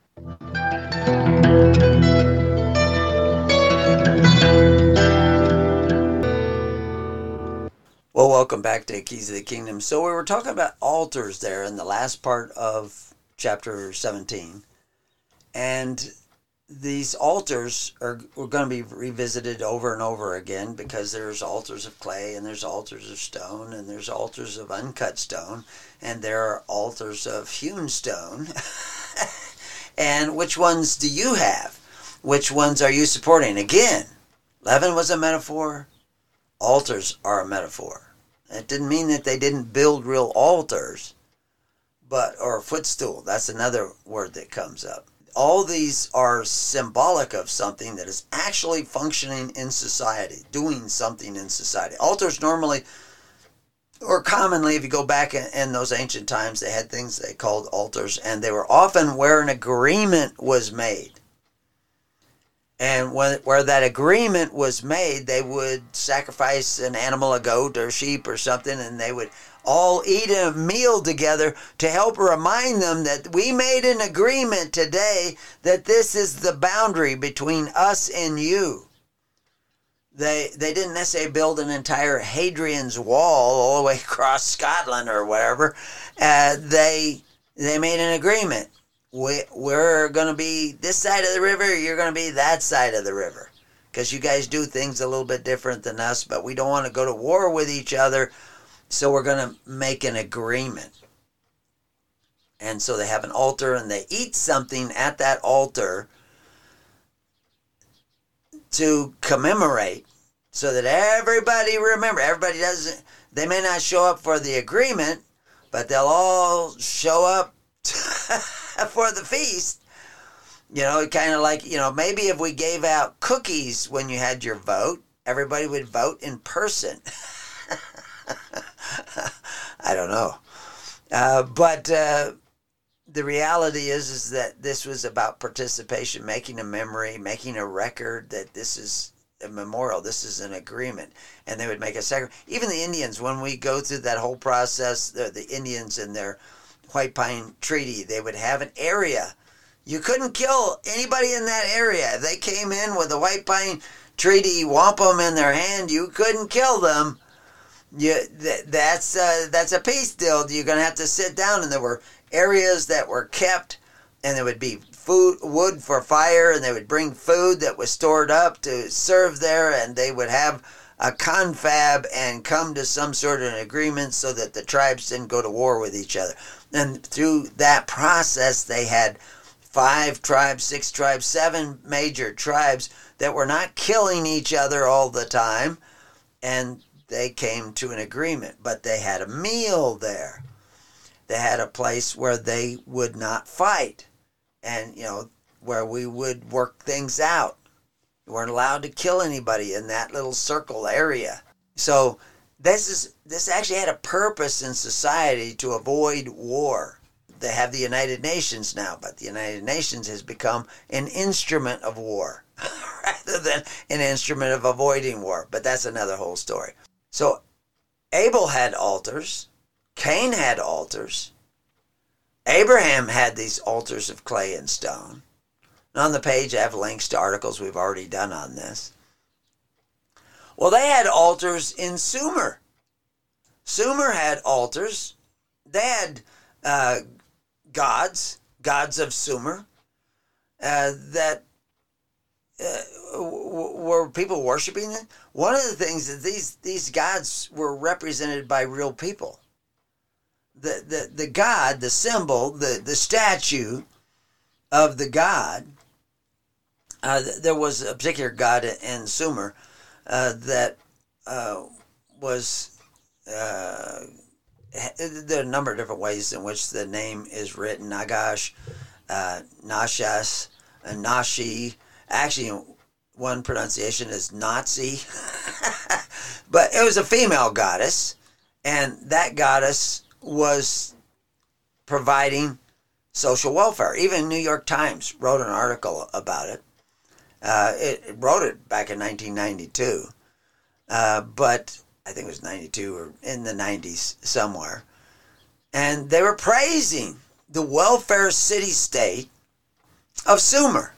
Well, welcome back to Keys of the Kingdom. So we were talking about altars there in the last part of chapter seventeen. And these altars are, are going to be revisited over and over again, because there's altars of clay, and there's altars of stone, and there's altars of uncut stone, and there are altars of hewn stone. And which ones do you have? Which ones are you supporting? Again, leaven was a metaphor. Altars are a metaphor. It didn't mean that they didn't build real altars, but or a footstool. That's another word that comes up. All these are symbolic of something that is actually functioning in society, doing something in society. Altars normally, or commonly, if you go back in, in those ancient times, they had things they called altars, and they were often where an agreement was made. And when, where that agreement was made, they would sacrifice an animal, a goat or sheep or something, and they would all eat a meal together to help remind them that we made an agreement today that this is the boundary between us and you. They they didn't necessarily build an entire Hadrian's Wall all the way across Scotland or whatever. Uh, they they made an agreement. We, we're going to be this side of the river, you're going to be that side of the river. Because you guys do things a little bit different than us, but we don't want to go to war with each other. So we're going to make an agreement. And so they have an altar, and they eat something at that altar to commemorate, so that everybody remember. Everybody doesn't, they may not show up for the agreement, but they'll all show up for the feast. You know, kind of like, you know, maybe if we gave out cookies when you had your vote, everybody would vote in person. I don't know. Uh, but uh, the reality is, is that this was about participation, making a memory, making a record that this is a memorial, this is an agreement. And they would make a sacrifice. Even the Indians, when we go through that whole process, the, the Indians and their White Pine Treaty, they would have an area. You couldn't kill anybody in that area. If they came in with a White Pine Treaty wampum in their hand, you couldn't kill them. You, th- that's, uh, that's a peace deal. You're going to have to sit down, and there were areas that were kept, and there would be food, wood for fire, and they would bring food that was stored up to serve there, and they would have a confab and come to some sort of an agreement so that the tribes didn't go to war with each other. And through that process, they had five tribes, six tribes, seven major tribes that were not killing each other all the time, and they came to an agreement. But they had a meal there. They had a place where they would not fight, and, you know, where we would work things out. You weren't allowed to kill anybody in that little circle area. So this is this actually had a purpose in society to avoid war. They have the United Nations now, but the United Nations has become an instrument of war rather than an instrument of avoiding war. But that's another whole story. So Abel had altars. Cain had altars. Abraham had these altars of clay and stone. And on the page I have links to articles we've already done on this. Well, they had altars in Sumer. Sumer had altars. They had uh, gods, gods of Sumer, uh, that uh, w- were people worshiping them. One of the things that these, these gods were represented by real people. The, the, the god, the symbol, the, the statue of the god, uh, there was a particular god in Sumer uh, that uh, was, uh, there are a number of different ways in which the name is written. Nagash, uh, Nashas, and Nashi. Actually, one pronunciation is Nazi. But it was a female goddess, and that goddess was providing social welfare. Even New York Times wrote an article about it. Uh, it, it wrote it back in nineteen ninety-two, uh, but I think it was ninety-two or in the nineties somewhere. And they were praising the welfare city-state of Sumer.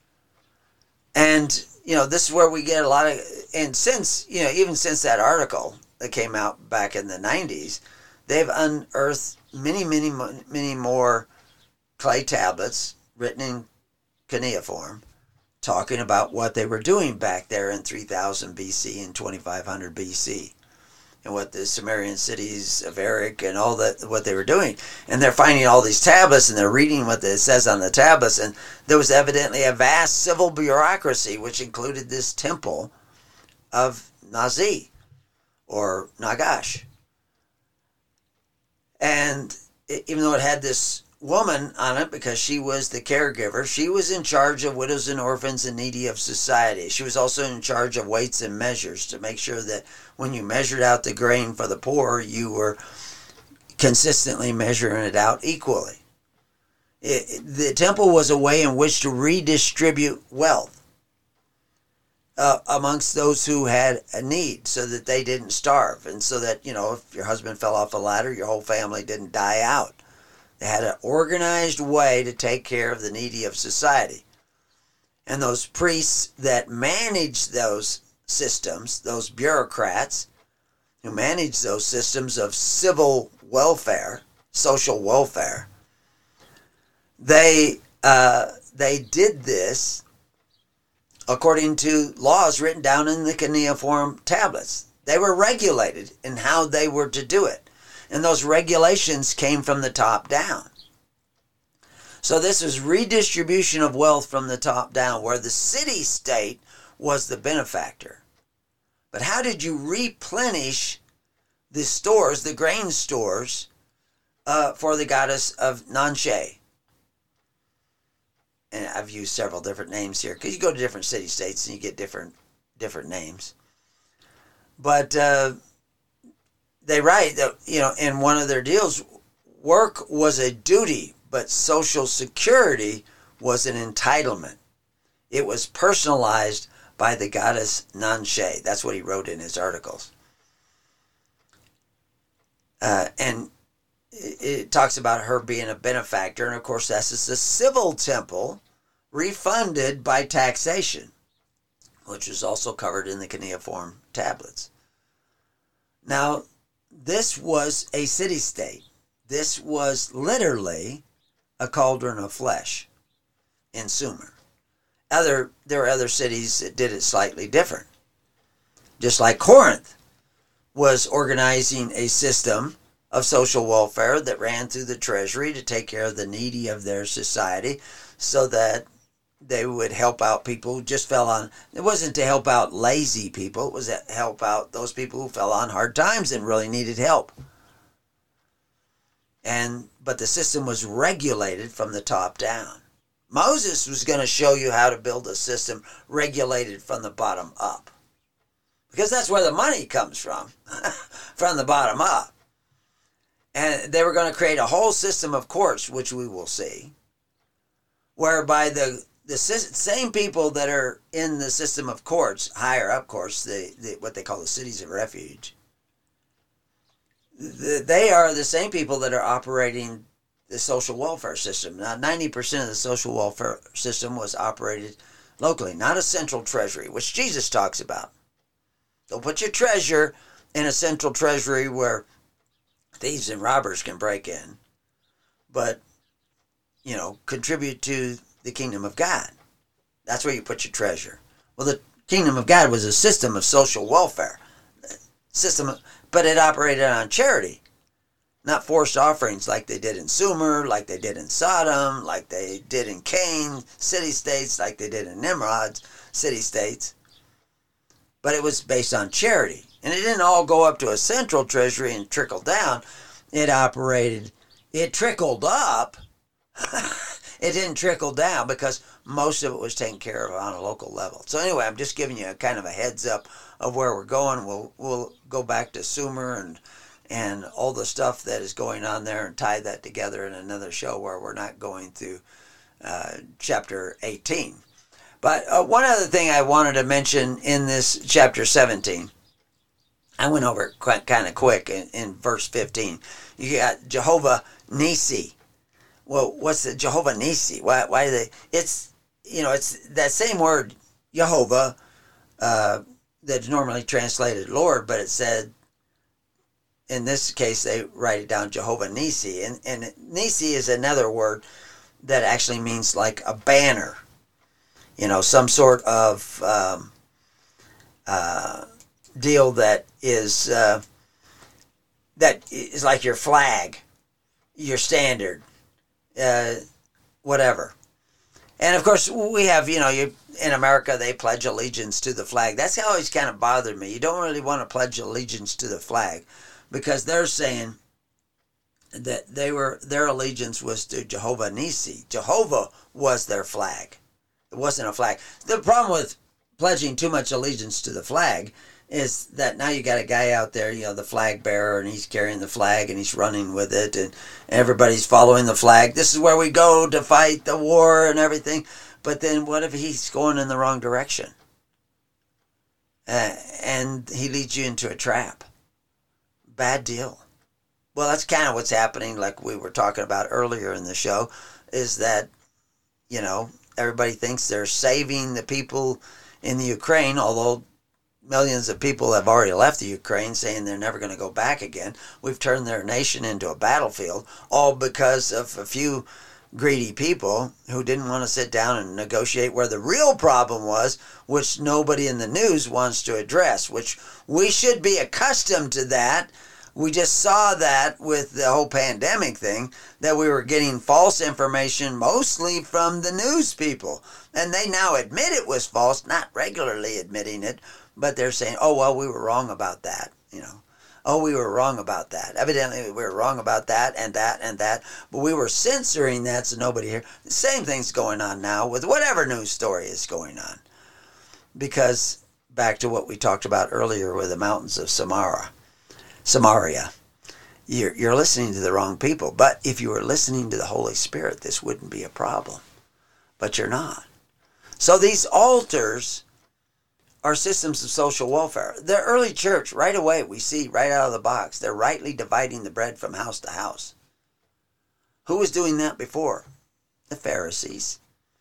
And, you know, this is where we get a lot of, and since, you know, even since that article that came out back in the nineties, they've unearthed many, many, many more clay tablets written in cuneiform talking about what they were doing back there in three thousand B C and twenty-five hundred B C, and what the Sumerian cities of Erech and all that, what they were doing. And they're finding all these tablets, and they're reading what it says on the tablets, and there was evidently a vast civil bureaucracy which included this temple of Nazi, or Nagash. And even though it had this woman on it because she was the caregiver, she was in charge of widows and orphans and needy of society. She was also in charge of weights and measures to make sure that when you measured out the grain for the poor, you were consistently measuring it out equally. It, the temple was a way in which to redistribute wealth uh, amongst those who had a need so that they didn't starve, and so that, you know, if your husband fell off a ladder, your whole family didn't die out. They had an organized way to take care of the needy of society. And those priests that managed those systems, those bureaucrats who managed those systems of civil welfare, social welfare, they uh, they did this according to laws written down in the cuneiform tablets. They were regulated in how they were to do it. And those regulations came from the top down. So this is redistribution of wealth from the top down, where the city-state was the benefactor. But how did you replenish the stores, the grain stores, uh, for the goddess of Nanshe? And I've used several different names here, because you go to different city-states and you get different different names. But uh, they write that, you know, in one of their deals, work was a duty, but Social Security was an entitlement. It was personalized by the goddess Nanshe. That's what he wrote in his articles. Uh, and it, it talks about her being a benefactor, and of course that's just a civil temple refunded by taxation, which is also covered in the cuneiform tablets. Now, this was a city-state. This was literally a cauldron of flesh in Sumer. Other, there were other cities that did it slightly different. Just like Corinth was organizing a system of social welfare that ran through the treasury to take care of the needy of their society so that they would help out people who just fell on, it wasn't to help out lazy people, it was to help out those people who fell on hard times and really needed help. And but the system was regulated from the top down. Moses was going to show you how to build a system regulated from the bottom up. Because that's where the money comes from, from the bottom up. And they were going to create a whole system of courts, which we will see, whereby the the same people that are in the system of courts, higher up courts, the, the what they call the cities of refuge, the, they are the same people that are operating the social welfare system. Now, ninety percent of the social welfare system was operated locally, not a central treasury, which Jesus talks about. Don't put your treasure in a central treasury where thieves and robbers can break in, but, you know, contribute to the kingdom of God. That's where you put your treasure. Well, the kingdom of God was a system of social welfare, system, of, but it operated on charity, not forced offerings like they did in Sumer, like they did in Sodom, like they did in Cain city-states, like they did in Nimrod's city-states. But it was based on charity. And it didn't all go up to a central treasury and trickle down. It operated, it trickled up. It didn't trickle down because most of it was taken care of on a local level. So anyway, I'm just giving you a kind of a heads up of where we're going. We'll we'll go back to Sumer and and all the stuff that is going on there and tie that together in another show where we're not going through uh, chapter eighteen. But uh, one other thing I wanted to mention in this chapter seventeen, I went over it quite, kind of quick in, in verse fifteen. You got Jehovah Nisi. Well, what's the Jehovah Nisi? Why? Why do they? It's you know, it's that same word Jehovah uh, that's normally translated Lord, but it said in this case they write it down Jehovah Nisi, and and Nisi is another word that actually means like a banner. You know, some sort of um, uh, deal that is uh, that is like your flag, your standard. Uh, whatever. And of course, we have, you know, you, in America, they pledge allegiance to the flag. That's always kind of bothered me. You don't really want to pledge allegiance to the flag because they're saying that they were their allegiance was to Jehovah Nisi. Jehovah was their flag. It wasn't a flag. The problem with pledging too much allegiance to the flag is that now you got a guy out there, you know, the flag bearer, and he's carrying the flag and he's running with it and everybody's following the flag. This is where we go to fight the war and everything. But then what if he's going in the wrong direction? Uh, and he leads you into a trap. Bad deal. Well, that's kind of what's happening, like we were talking about earlier in the show, is that, you know, everybody thinks they're saving the people in the Ukraine, although millions of people have already left the Ukraine saying they're never going to go back again. We've turned their nation into a battlefield, all because of a few greedy people who didn't want to sit down and negotiate where the real problem was, which nobody in the news wants to address, which we should be accustomed to that. We just saw that with the whole pandemic thing, that we were getting false information mostly from the news people. And they now admit it was false, not regularly admitting it, but they're saying, oh, well, we were wrong about that, you know. Oh, we were wrong about that. Evidently, we were wrong about that and that and that, but we were censoring that so nobody here. The same thing's going on now with whatever news story is going on. Because, back to what we talked about earlier with the mountains of Samaria, Samaria, you're, you're listening to the wrong people. But if you were listening to the Holy Spirit, this wouldn't be a problem. But you're not. So these altars are systems of social welfare. The early church, right away, we see right out of the box, they're rightly dividing the bread from house to house. Who was doing that before? The Pharisees.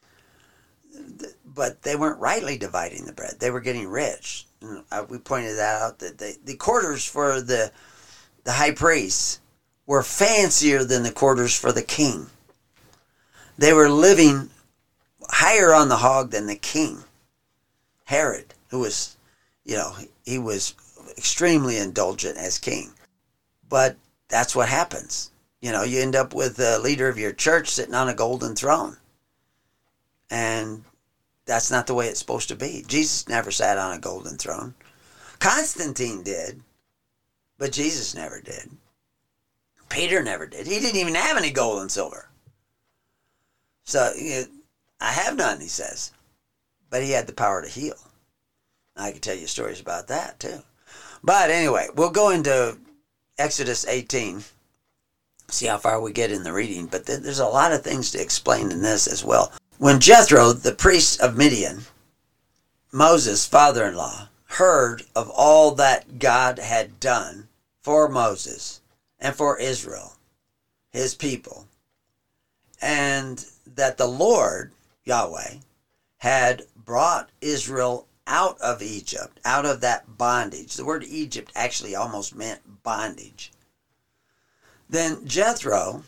But they weren't rightly dividing the bread. They were getting rich. We pointed that out, that they, the quarters for the, the high priests were fancier than the quarters for the king. They were living higher on the hog than the king, Herod, who was you know, he was extremely indulgent as king. But that's what happens. You know, you end up with the leader of your church sitting on a golden throne. And that's not the way it's supposed to be. Jesus never sat on a golden throne. Constantine did, but Jesus never did. Peter never did. He didn't even have any gold and silver. So, you know, I have none, he says. But he had the power to heal. I can tell you stories about that, too. But anyway, we'll go into Exodus eighteen. See how far we get in the reading. But th- there's a lot of things to explain in this as well. When Jethro, the priest of Midian, Moses' father-in-law, heard of all that God had done for Moses and for Israel, his people, and that the Lord, Yahweh, had brought Israel out of Egypt, out of that bondage. The word Egypt actually almost meant bondage. Then Jethro,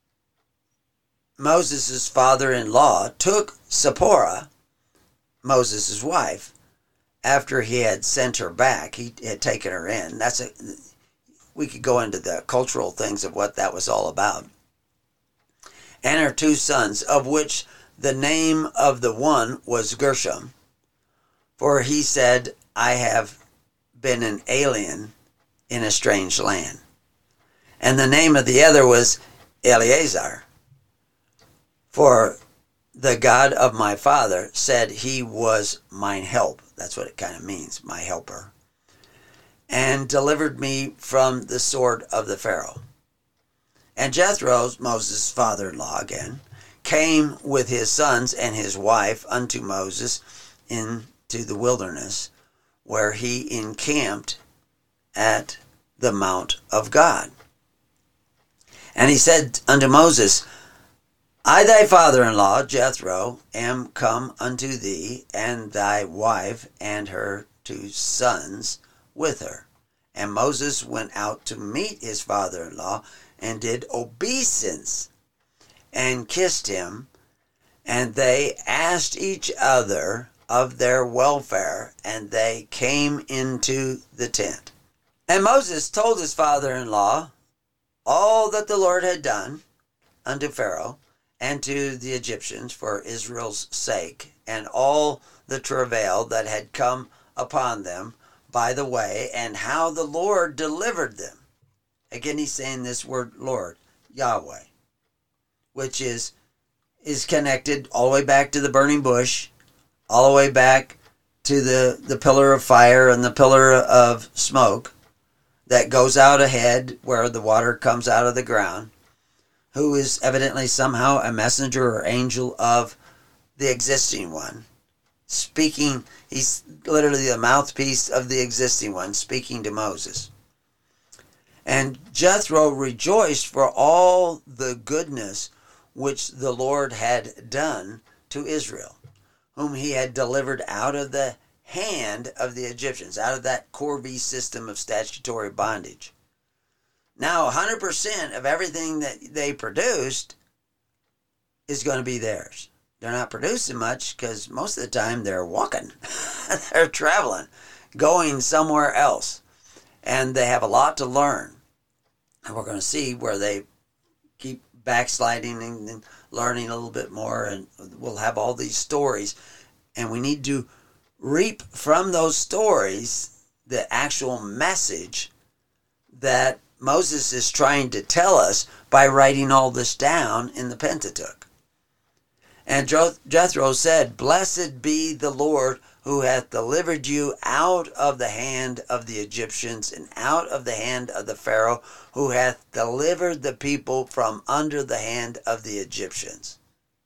Moses' father-in-law, took Zipporah, Moses' wife, after he had sent her back. He had taken her in. That's a, we could go into the cultural things of what that was all about. And her two sons, of which the name of the one was Gershom, for he said, I have been an alien in a strange land. And the name of the other was Eleazar, for the God of my father said he was mine help. That's what it kind of means, my helper. And delivered me from the sword of the Pharaoh. And Jethro, Moses' father-in-law again, came with his sons and his wife unto Moses into the wilderness, where he encamped at the Mount of God. And he said unto Moses, I thy father-in-law, Jethro, am come unto thee, and thy wife and her two sons with her. And Moses went out to meet his father-in-law, and did obeisance, and kissed him, and they asked each other of their welfare, and they came into the tent. And Moses told his father-in-law all that the Lord had done unto Pharaoh, and to the Egyptians for Israel's sake, and all the travail that had come upon them by the way, and how the Lord delivered them. Again, he's saying this word Lord, Yahweh, which is is connected all the way back to the burning bush, all the way back to the, the pillar of fire and the pillar of smoke that goes out ahead where the water comes out of the ground, who is evidently somehow a messenger or angel of the existing one, speaking. He's literally the mouthpiece of the existing one, speaking to Moses. And Jethro rejoiced for all the goodness which the Lord had done to Israel, whom he had delivered out of the hand of the Egyptians, out of that Corby system of statutory bondage. Now, one hundred percent of everything that they produced is going to be theirs. They're not producing much because most of the time they're walking. They're traveling, going somewhere else. And they have a lot to learn. And we're going to see where they keep backsliding and learning a little bit more. And we'll have all these stories. And we need to reap from those stories the actual message that Moses is trying to tell us by writing all this down in the Pentateuch. And Jethro said, Blessed be the Lord who hath delivered you out of the hand of the Egyptians and out of the hand of the Pharaoh, who hath delivered the people from under the hand of the Egyptians.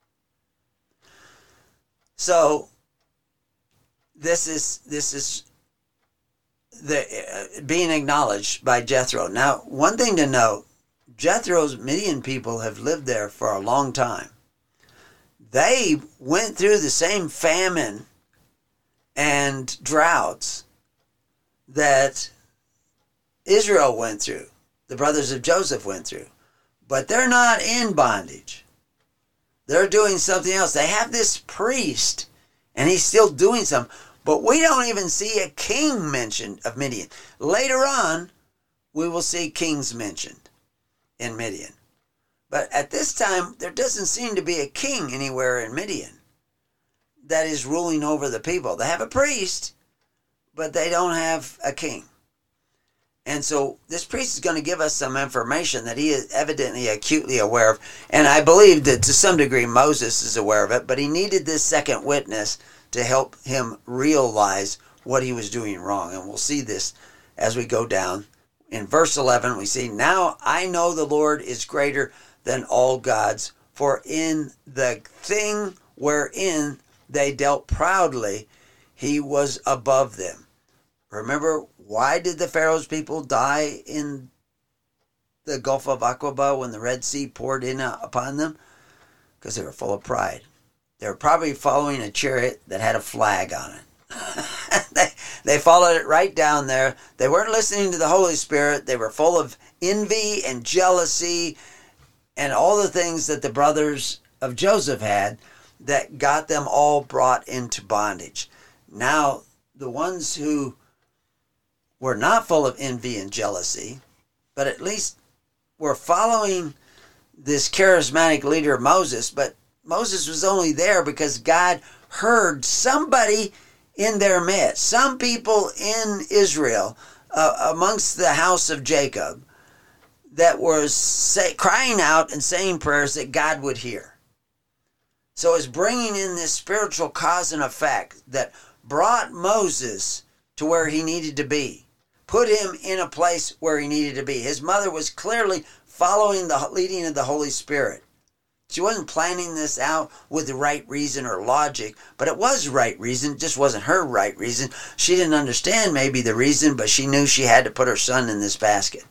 So this is this is the uh, being acknowledged by Jethro. Now, one thing to note, Jethro's Midian people have lived there for a long time. They went through the same famine and droughts that Israel went through, the brothers of Joseph went through. But they're not in bondage. They're doing something else. They have this priest, and he's still doing something. But we don't even see a king mentioned of Midian. Later on, we will see kings mentioned in Midian. But at this time, there doesn't seem to be a king anywhere in Midian that is ruling over the people. They have a priest, but they don't have a king. And so this priest is going to give us some information that he is evidently acutely aware of. And I believe that to some degree Moses is aware of it, but he needed this second witness to help him realize what he was doing wrong. And we'll see this as we go down. In verse eleven, we see, "Now I know the Lord is greater than all gods, for in the thing wherein they dealt proudly, he was above them." Remember, why did the Pharaoh's people die in the Gulf of Aqaba when the Red Sea poured in upon them? Because they were full of pride. They were probably following a chariot that had a flag on it. they, they followed it right down there. They weren't listening to the Holy Spirit. They were full of envy and jealousy and all the things that the brothers of Joseph had that got them all brought into bondage. Now, the ones who were not full of envy and jealousy, but at least were following this charismatic leader Moses, but Moses was only there because God heard somebody in their midst, some people in Israel, uh, amongst the house of Jacob, that was say, crying out and saying prayers that God would hear. So it's bringing in this spiritual cause and effect that brought Moses to where he needed to be, put him in a place where he needed to be. His mother was clearly following the leading of the Holy Spirit. She wasn't planning this out with the right reason or logic, but it was right reason. It just wasn't her right reason. She didn't understand maybe the reason, but she knew she had to put her son in this basket.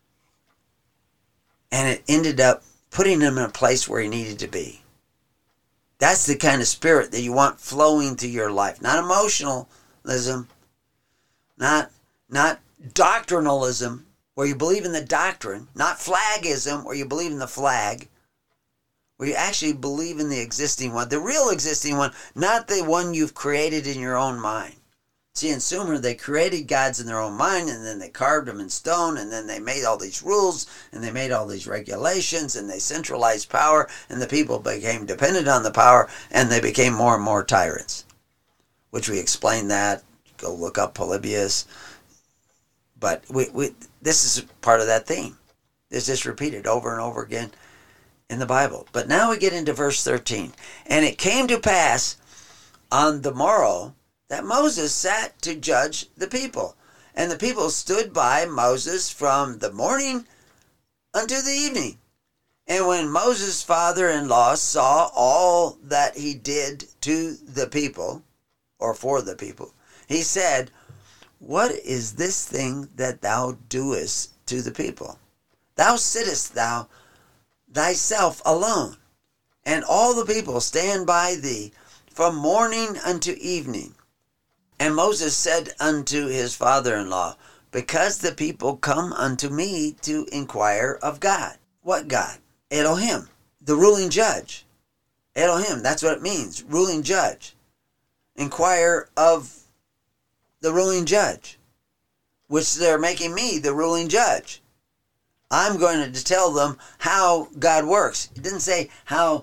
And it ended up putting him in a place where he needed to be. That's the kind of spirit that you want flowing through your life. Not emotionalism, not, not doctrinalism, where you believe in the doctrine, not flagism, where you believe in the flag, where you actually believe in the existing one, the real existing one, not the one you've created in your own mind. See, in Sumer, they created gods in their own mind, and then they carved them in stone, and then they made all these rules, and they made all these regulations, and they centralized power, and the people became dependent on the power, and they became more and more tyrants, which we explained that. Go look up Polybius. But we, we this is part of that theme. It's just repeated over and over again in the Bible. But now we get into verse thirteen. "And it came to pass on the morrow that Moses sat to judge the people. And the people stood by Moses from the morning unto the evening. And when Moses' father-in-law saw all that he did to the people," or for the people, "he said, What is this thing that thou doest to the people? Thou sittest thou thyself alone, and all the people stand by thee from morning unto evening. And Moses said unto his father-in-law, Because the people come unto me to inquire of God." What God? Elohim, the ruling judge. Elohim, that's what it means, ruling judge. Inquire of the ruling judge, which they're making me the ruling judge. I'm going to tell them how God works. It didn't say how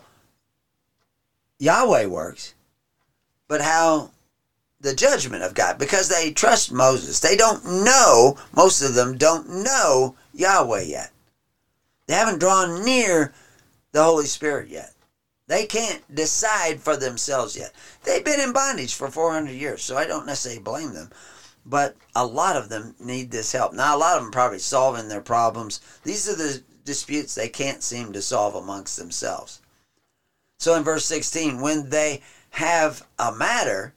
Yahweh works, but how the judgment of God, because they trust Moses. They don't know, most of them don't know Yahweh yet. They haven't drawn near the Holy Spirit yet. They can't decide for themselves yet. They've been in bondage for four hundred years, so I don't necessarily blame them. But a lot of them need this help. Now, a lot of them are probably solving their problems. These are the disputes they can't seem to solve amongst themselves. So in verse sixteen, when they have a matter,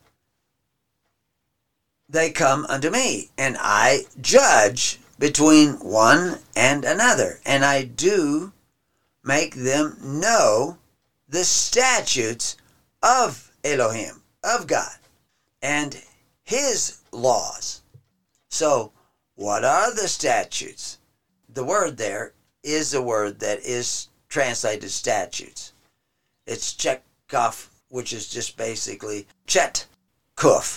they come unto me, and I judge between one and another, and I do make them know the statutes of Elohim, of God, and his laws. So, what are the statutes? The word there is a word that is translated statutes. It's chetkuf, which is just basically chet kuf.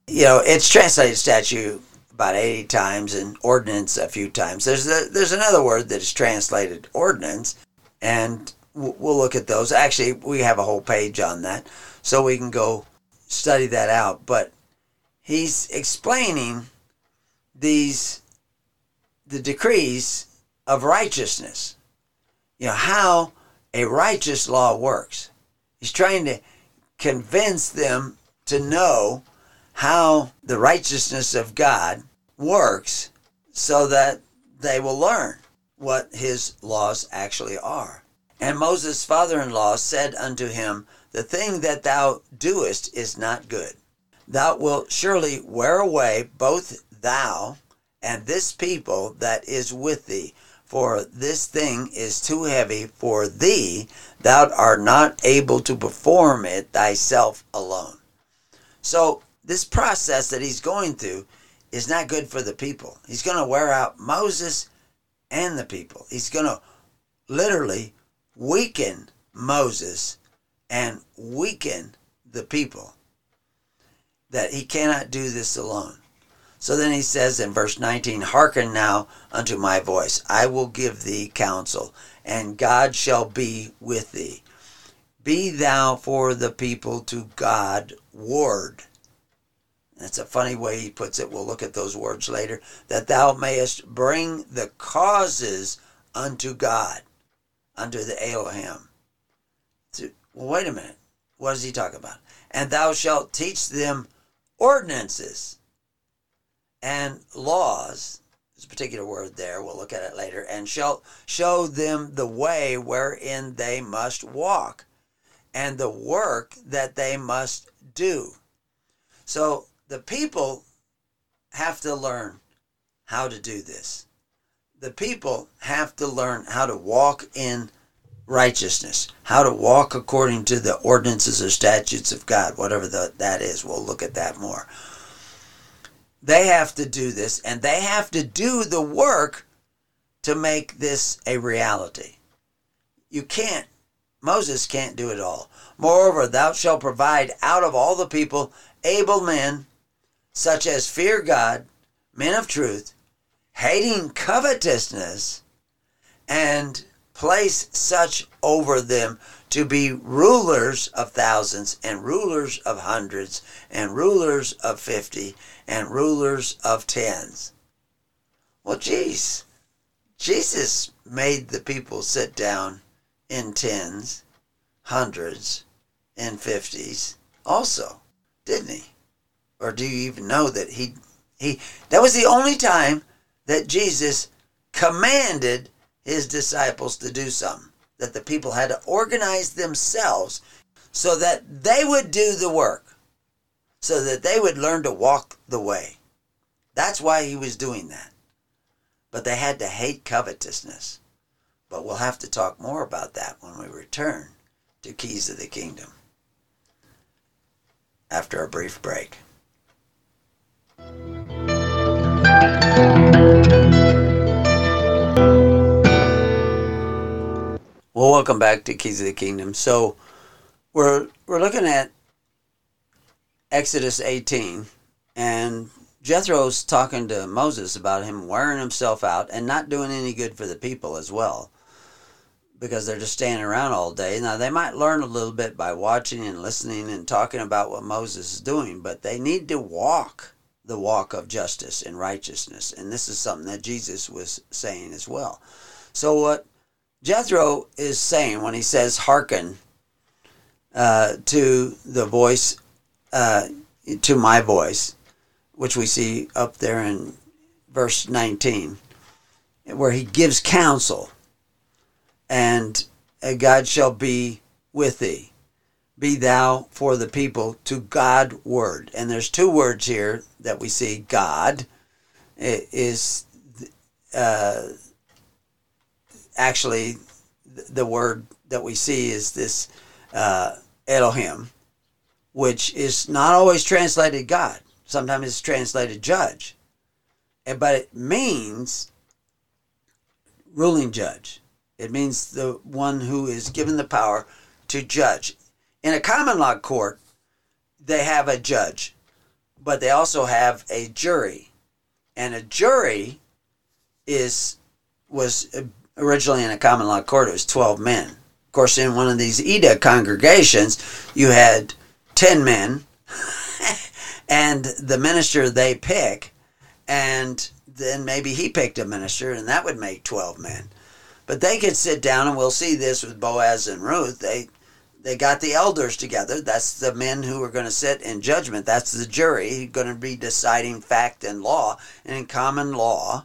you know, it's translated statute about eighty times and ordinance a few times. There's a, there's another word that is translated ordinance, and we'll look at those. Actually, we have a whole page on that, so we can go study that out. But he's explaining these the decrees of righteousness. You know, how a righteous law works. He's trying to convince them to know how the righteousness of God works so that they will learn what his laws actually are. And Moses' father-in-law said unto him, The thing that thou doest is not good. Thou wilt surely wear away both thou and this people that is with thee, for this thing is too heavy for thee. Thou art not able to perform it thyself alone. So this process that he's going through is not good for the people. He's going to wear out Moses and the people. He's going to literally weaken Moses and weaken the people, that he cannot do this alone. So then he says in verse nineteen, Hearken now unto my voice. I will give thee counsel, and God shall be with thee. Be thou for the people to God ward. That's a funny way he puts it. We'll look at those words later. That thou mayest bring the causes unto God, unto the Elohim. So, well, wait a minute. What does he talk about? And thou shalt teach them ordinances and laws. There's a particular word there. We'll look at it later. And shalt show them the way wherein they must walk, and the work that they must do. So the people have to learn how to do this. The people have to learn how to walk in righteousness, how to walk according to the ordinances or statutes of God, whatever the, that is. We'll look at that more. They have to do this, and they have to do the work to make this a reality. You can't, Moses can't do it all. Moreover, thou shalt provide out of all the people able men, such as fear God, men of truth, hating covetousness, and place such over them to be rulers of thousands, and rulers of hundreds, and rulers of fifty, and rulers of tens. Well, geez, Jesus made the people sit down in tens, hundreds, and fifties also, didn't he? Or do you even know that he, he, that was the only time that Jesus commanded his disciples to do something, that the people had to organize themselves so that they would do the work, so that they would learn to walk the way. That's why he was doing that. But they had to hate covetousness. But we'll have to talk more about that when we return to Keys of the Kingdom after a brief break. Well, welcome back to Keys of the Kingdom. So we're we're looking at Exodus eighteen, and Jethro's talking to Moses about him wearing himself out and not doing any good for the people as well, because they're just standing around all day. Now, they might learn a little bit by watching and listening and talking about what Moses is doing, but they need to walk the walk of justice and righteousness, and this is something that Jesus was saying as well. So what Jethro is saying when he says, hearken uh, to the voice, uh, to my voice, which we see up there in verse nineteen, where he gives counsel, and God shall be with thee. Be thou for the people to God word. And there's two words here that we see. God is uh, actually the word that we see is this uh, Elohim, which is not always translated God. Sometimes it's translated judge. But it means ruling judge. It means the one who is given the power to judge. In a common law court, they have a judge, but they also have a jury. And a jury is was originally in a common law court, it was twelve men. Of course, in one of these Eda congregations, you had ten men, and the minister they pick, and then maybe he picked a minister, and that would make twelve men. But they could sit down, and we'll see this with Boaz and Ruth. They they got the elders together. That's the men who are going to sit in judgment. That's the jury going to be deciding fact and law. And in common law,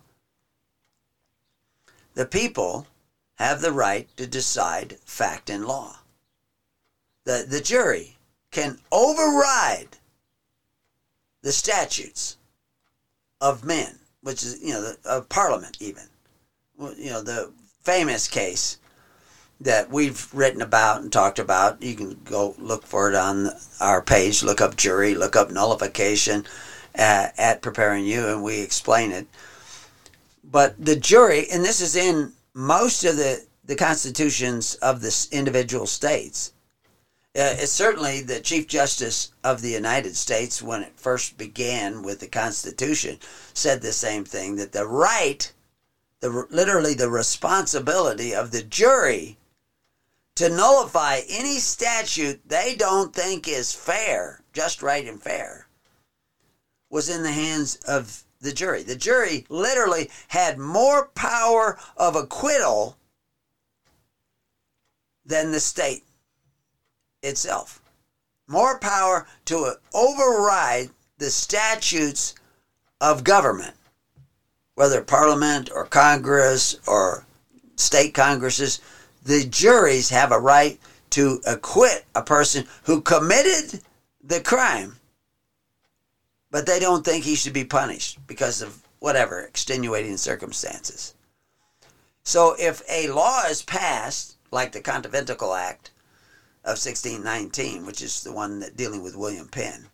the people have the right to decide fact and law. The, the jury can override the statutes of men, which is, you know, the, of Parliament even. Well, you know, the famous case that we've written about and talked about, you can go look for it on our page, look up jury, look up nullification uh, at Preparing You, and we explain it. But the jury, and this is in most of the, the constitutions of the individual states, uh, it's certainly the Chief Justice of the United States, when it first began with the Constitution, said the same thing, that the right, the literally the responsibility of the jury to nullify any statute they don't think is fair, just right and fair, was in the hands of the jury. The jury literally had more power of acquittal than the state itself. More power to override the statutes of government, whether Parliament or Congress or state Congresses. The juries have a right to acquit a person who committed the crime, but they don't think he should be punished because of whatever extenuating circumstances. So if a law is passed, like the Continental Act of sixteen nineteen, which is the one that dealing with William Penn,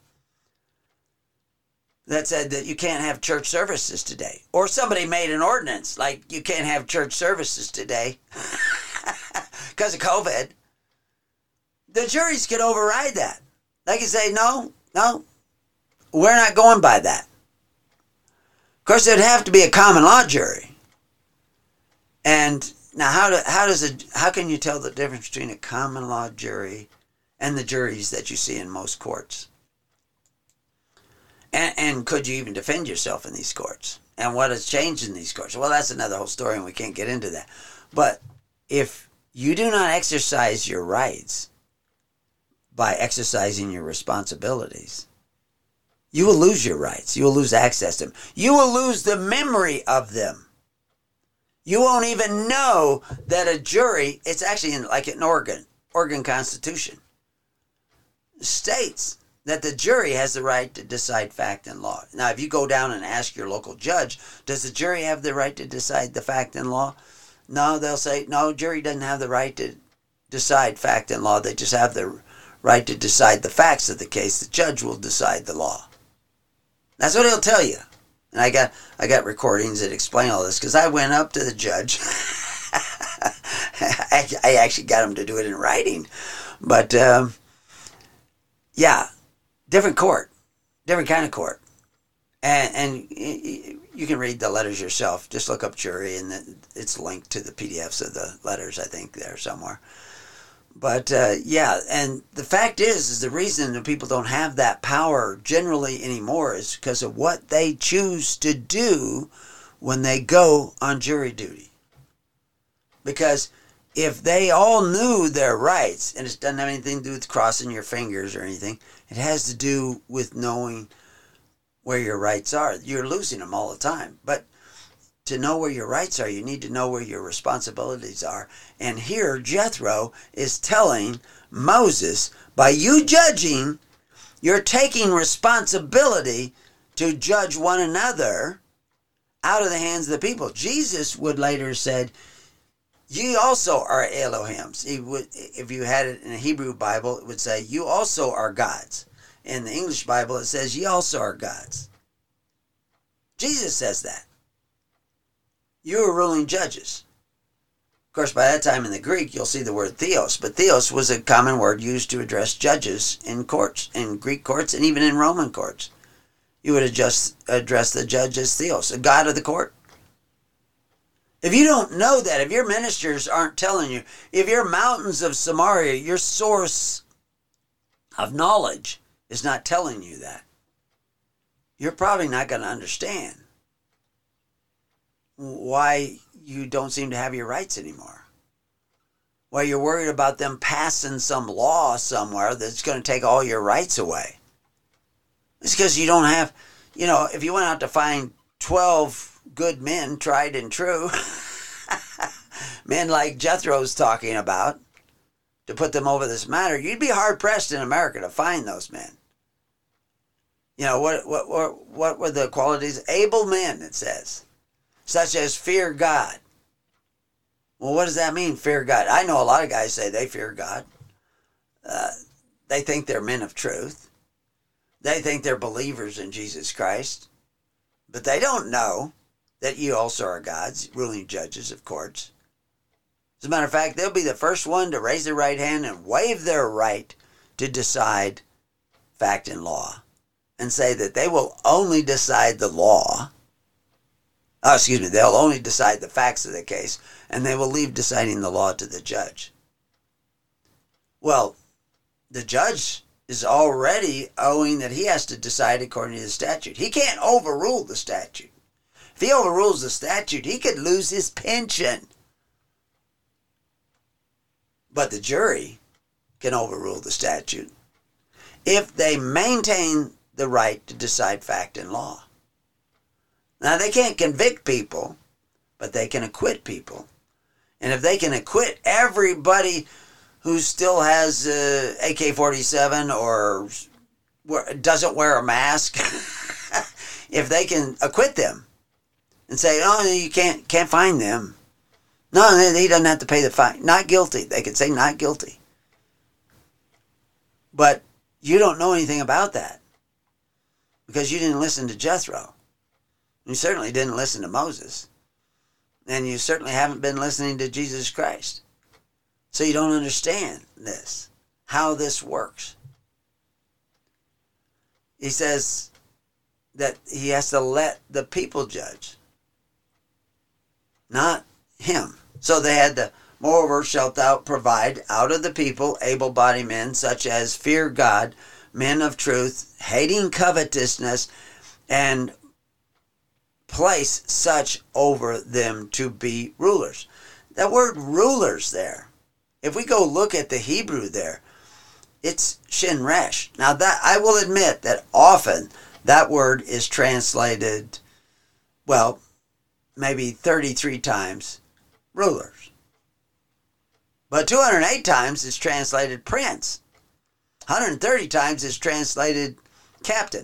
that said that you can't have church services today, or somebody made an ordinance like you can't have church services today because of COVID, the juries could override that. They could say, no, no, we're not going by that. Of course, there'd have to be a common law jury. And now, how do, how does it? How can you tell the difference between a common law jury and the juries that you see in most courts? And, and could you even defend yourself in these courts? And what has changed in these courts? Well, that's another whole story, and we can't get into that. But if you do not exercise your rights by exercising your responsibilities, you will lose your rights. You will lose access to them. You will lose the memory of them. You won't even know that a jury, it's actually in, like in Oregon, Oregon Constitution, states that the jury has the right to decide fact and law. Now, if you go down and ask your local judge, does the jury have the right to decide the fact and law? No, they'll say, no, jury doesn't have the right to decide fact and law. They just have the right to decide the facts of the case. The judge will decide the law. That's what he'll tell you. And I got I got recordings that explain all this because I went up to the judge. I, I actually got him to do it in writing. But, um, yeah, different court, different kind of court. And, and you can read the letters yourself. Just look up jury, and it's linked to the P D Fs of the letters, I think, there somewhere. But, uh, yeah, and the fact is, is the reason that people don't have that power generally anymore is because of what they choose to do when they go on jury duty. Because if they all knew their rights, and it doesn't have anything to do with crossing your fingers or anything, it has to do with knowing where your rights are. You're losing them all the time. But to know where your rights are, you need to know where your responsibilities are. And here, Jethro is telling Moses, by you judging, you're taking responsibility to judge one another out of the hands of the people. Jesus would later said, ye also are Elohims. He would, if you had it in a Hebrew Bible, it would say, you also are gods. In the English Bible, it says, ye also are gods. Jesus says that. You are ruling judges. Of course, by that time in the Greek, you'll see the word theos, but theos was a common word used to address judges in courts, in Greek courts, and even in Roman courts. you would have just addressed the judge as Theos, the God of the court. If you don't know that, if your ministers aren't telling you, if your mountains of Samaria, your source of knowledge is not telling you that, you're probably not going to understand why you don't seem to have your rights anymore. Why you're worried about them passing some law somewhere that's going to take all your rights away. It's because you don't have, you know, if you went out to find twelve good men, tried and true, men like Jethro's talking about, to put them over this matter, you'd be hard-pressed in America to find those men. You know, what, what, what, what were the qualities? Able men, it says, such as fear God. Well, what does that mean, fear God? I know a lot of guys say they fear God. Uh, they think they're men of truth. They think they're believers in Jesus Christ. But they don't know that you also are God's ruling judges of courts. As a matter of fact, they'll be the first one to raise their right hand and waive their right to decide fact and law, and say that they will only decide the law. Oh, excuse me, they'll only decide the facts of the case, and they will leave deciding the law to the judge. Well, the judge is already owing that he has to decide according to the statute. He can't overrule the statute. If he overrules the statute, he could lose his pension. But the jury can overrule the statute if they maintain the right to decide fact and law. Now, they can't convict people, but they can acquit people. And if they can acquit everybody who still has uh, A K forty-seven or doesn't wear a mask, if they can acquit them and say, oh, you can't can't find them. No, he doesn't have to pay the fine. Not guilty. They could say not guilty. But you don't know anything about that because you didn't listen to Jethro. You certainly didn't listen to Moses. And you certainly haven't been listening to Jesus Christ. So you don't understand this, how this works. He says that he has to let the people judge, not him. So they had to, moreover shalt thou provide out of the people able-bodied men, such as fear God, men of truth, hating covetousness, and place such over them to be rulers. That word rulers there, if we go look at the Hebrew there, it's shinresh. Now that I will admit that often that word is translated, well, maybe thirty-three times rulers. But two hundred eight times it's translated prince. one hundred thirty times it's translated captain.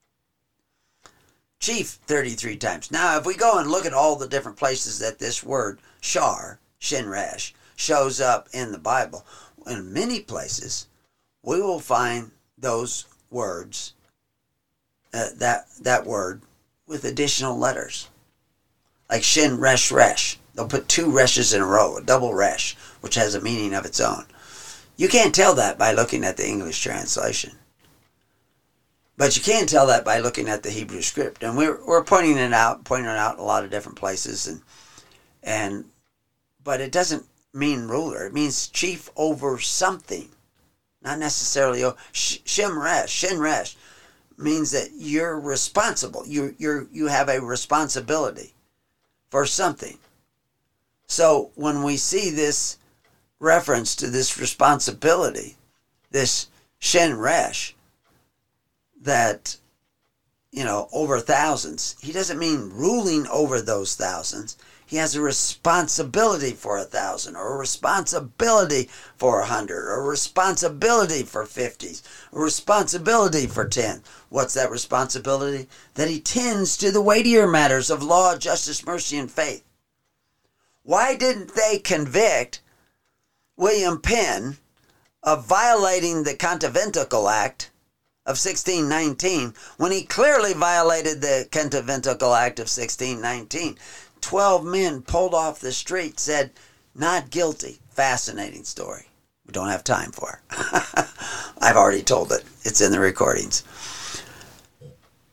Chief thirty-three times. Now, if we go and look at all the different places that this word shar, shinresh, shows up in the Bible, in many places, we will find those words, uh, that that word, with additional letters. Like shin, resh, resh. They'll put two reshes in a row, a double resh, which has a meaning of its own. You can't tell that by looking at the English translation. But you can tell that by looking at the Hebrew script. And we're we're pointing it out, pointing it out in a lot of different places. And and but it doesn't mean ruler. It means chief over something. Not necessarily oh, shimresh, shinresh means that you're responsible. You you you have a responsibility for something. So when we see this reference to this responsibility, this shinresh, that, you know, over thousands, he doesn't mean ruling over those thousands. He has a responsibility for a thousand, or a responsibility for a hundred, or a responsibility for fifties, a responsibility for ten. What's that responsibility? That he tends to the weightier matters of law, justice, mercy, and faith. Why didn't they convict William Penn of violating the Conventicle Act of sixteen nineteen when he clearly violated the Conventicle Act of sixteen nineteen? Twelve men pulled off the street, said, not guilty. Fascinating story. We don't have time for it. I've already told it. It's in the recordings.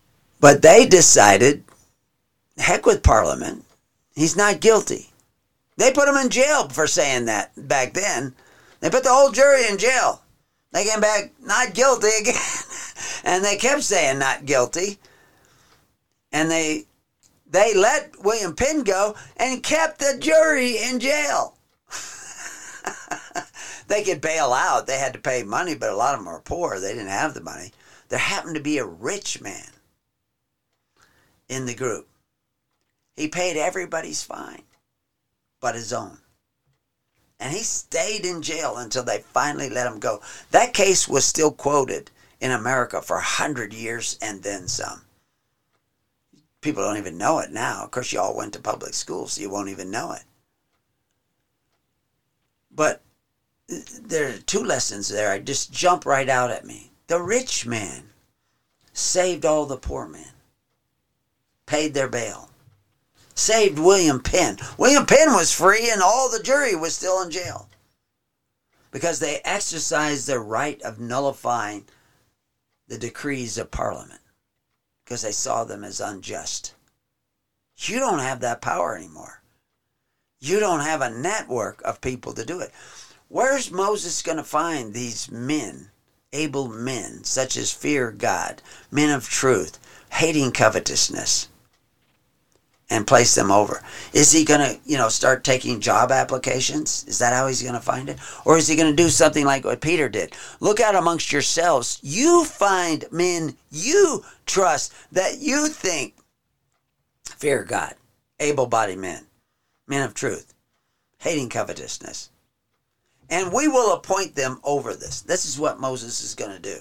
But they decided, heck with Parliament. He's not guilty. They put him in jail for saying that back then. They put the whole jury in jail. They came back not guilty again. And they kept saying not guilty. And they they let William Penn go and kept the jury in jail. They could bail out. They had to pay money, but a lot of them were poor. They didn't have the money. There happened to be a rich man in the group. He paid everybody's fine but his own. And he stayed in jail until they finally let him go. That case was still quoted in America for a hundred years and then some. People don't even know it now. Of course, you all went to public schools, so you won't even know it. But there are two lessons there. I just jump right out at me. The rich man saved all the poor men, paid their bail, saved William Penn. William Penn was free and all the jury was still in jail because they exercised their right of nullifying the decrees of Parliament because they saw them as unjust. You don't have that power anymore. You don't have a network of people to do it. Where's Moses going to find these men, able men, such as fear God, men of truth, hating covetousness, and place them over? Is he going to, you know, start taking job applications? Is that how he's going to find it? Or is he going to do something like what Peter did? Look out amongst yourselves. You find men you trust that you think fear God, able-bodied men, men of truth, hating covetousness. And we will appoint them over this. This is what Moses is going to do.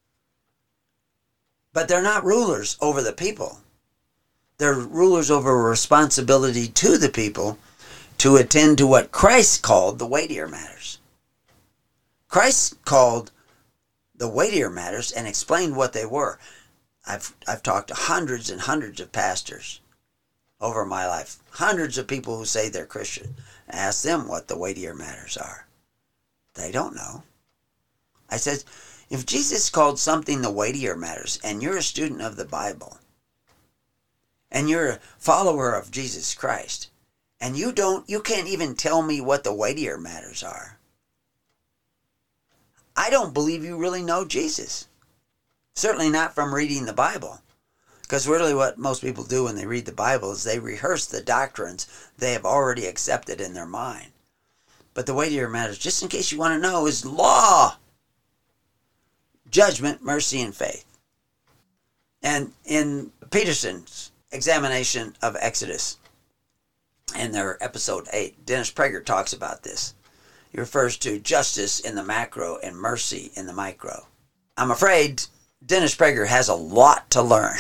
But they're not rulers over the people. They're rulers over a responsibility to the people to attend to what Christ called the weightier matters. Christ called the weightier matters and explained what they were. I've I've talked to hundreds and hundreds of pastors over my life. Hundreds of people who say they're Christian. Ask them what the weightier matters are. They don't know. I said, if Jesus called something the weightier matters, and you're a student of the Bible, and you're a follower of Jesus Christ, and you don't, you can't even tell me what the weightier matters are, I don't believe you really know Jesus. Certainly not from reading the Bible. Because really what most people do when they read the Bible is they rehearse the doctrines they have already accepted in their mind. But the weightier matters, just in case you want to know, is law, judgment, mercy, and faith. And in Peterson's examination of Exodus, in their episode eight, Dennis Prager talks about this. He refers to justice in the macro and mercy in the micro. I'm afraid Dennis Prager has a lot to learn.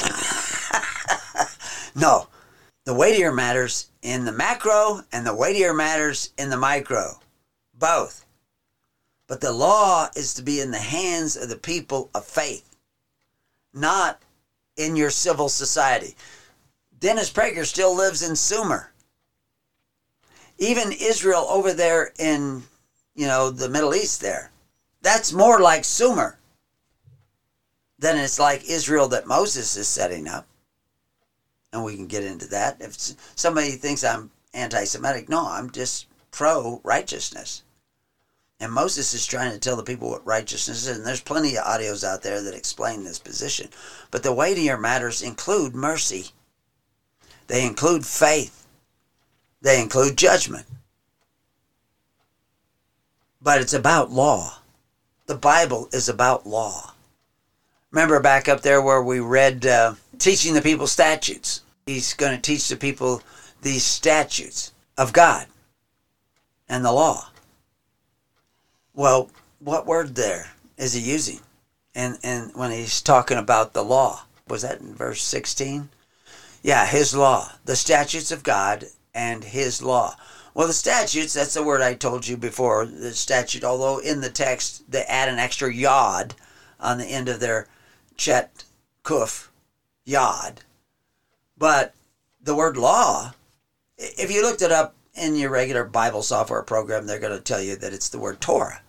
No, the weightier matters in the macro and the weightier matters in the micro. Both. But the law is to be in the hands of the people of faith, not in your civil society. Dennis Prager still lives in Sumer. Even Israel over there in, you know, the Middle East there, that's more like Sumer than it's like Israel that Moses is setting up. And we can get into that. If somebody thinks I'm anti-Semitic, no, I'm just pro-righteousness. And Moses is trying to tell the people what righteousness is. And there's plenty of audios out there that explain this position. But the weightier matters include mercy. They include faith. They include judgment. But it's about law. The Bible is about law. Remember back up there where we read uh, teaching the people statutes. He's going to teach the people these statutes of God and the law. Well, what word there is he using? And and when he's talking about the law, was that in verse sixteen? Yeah, his law, the statutes of God and his law. Well, the statutes, that's the word I told you before, the statute, although in the text they add an extra yod on the end of their chet kuf, yod. But the word law, if you looked it up in your regular Bible software program, they're going to tell you that it's the word Torah.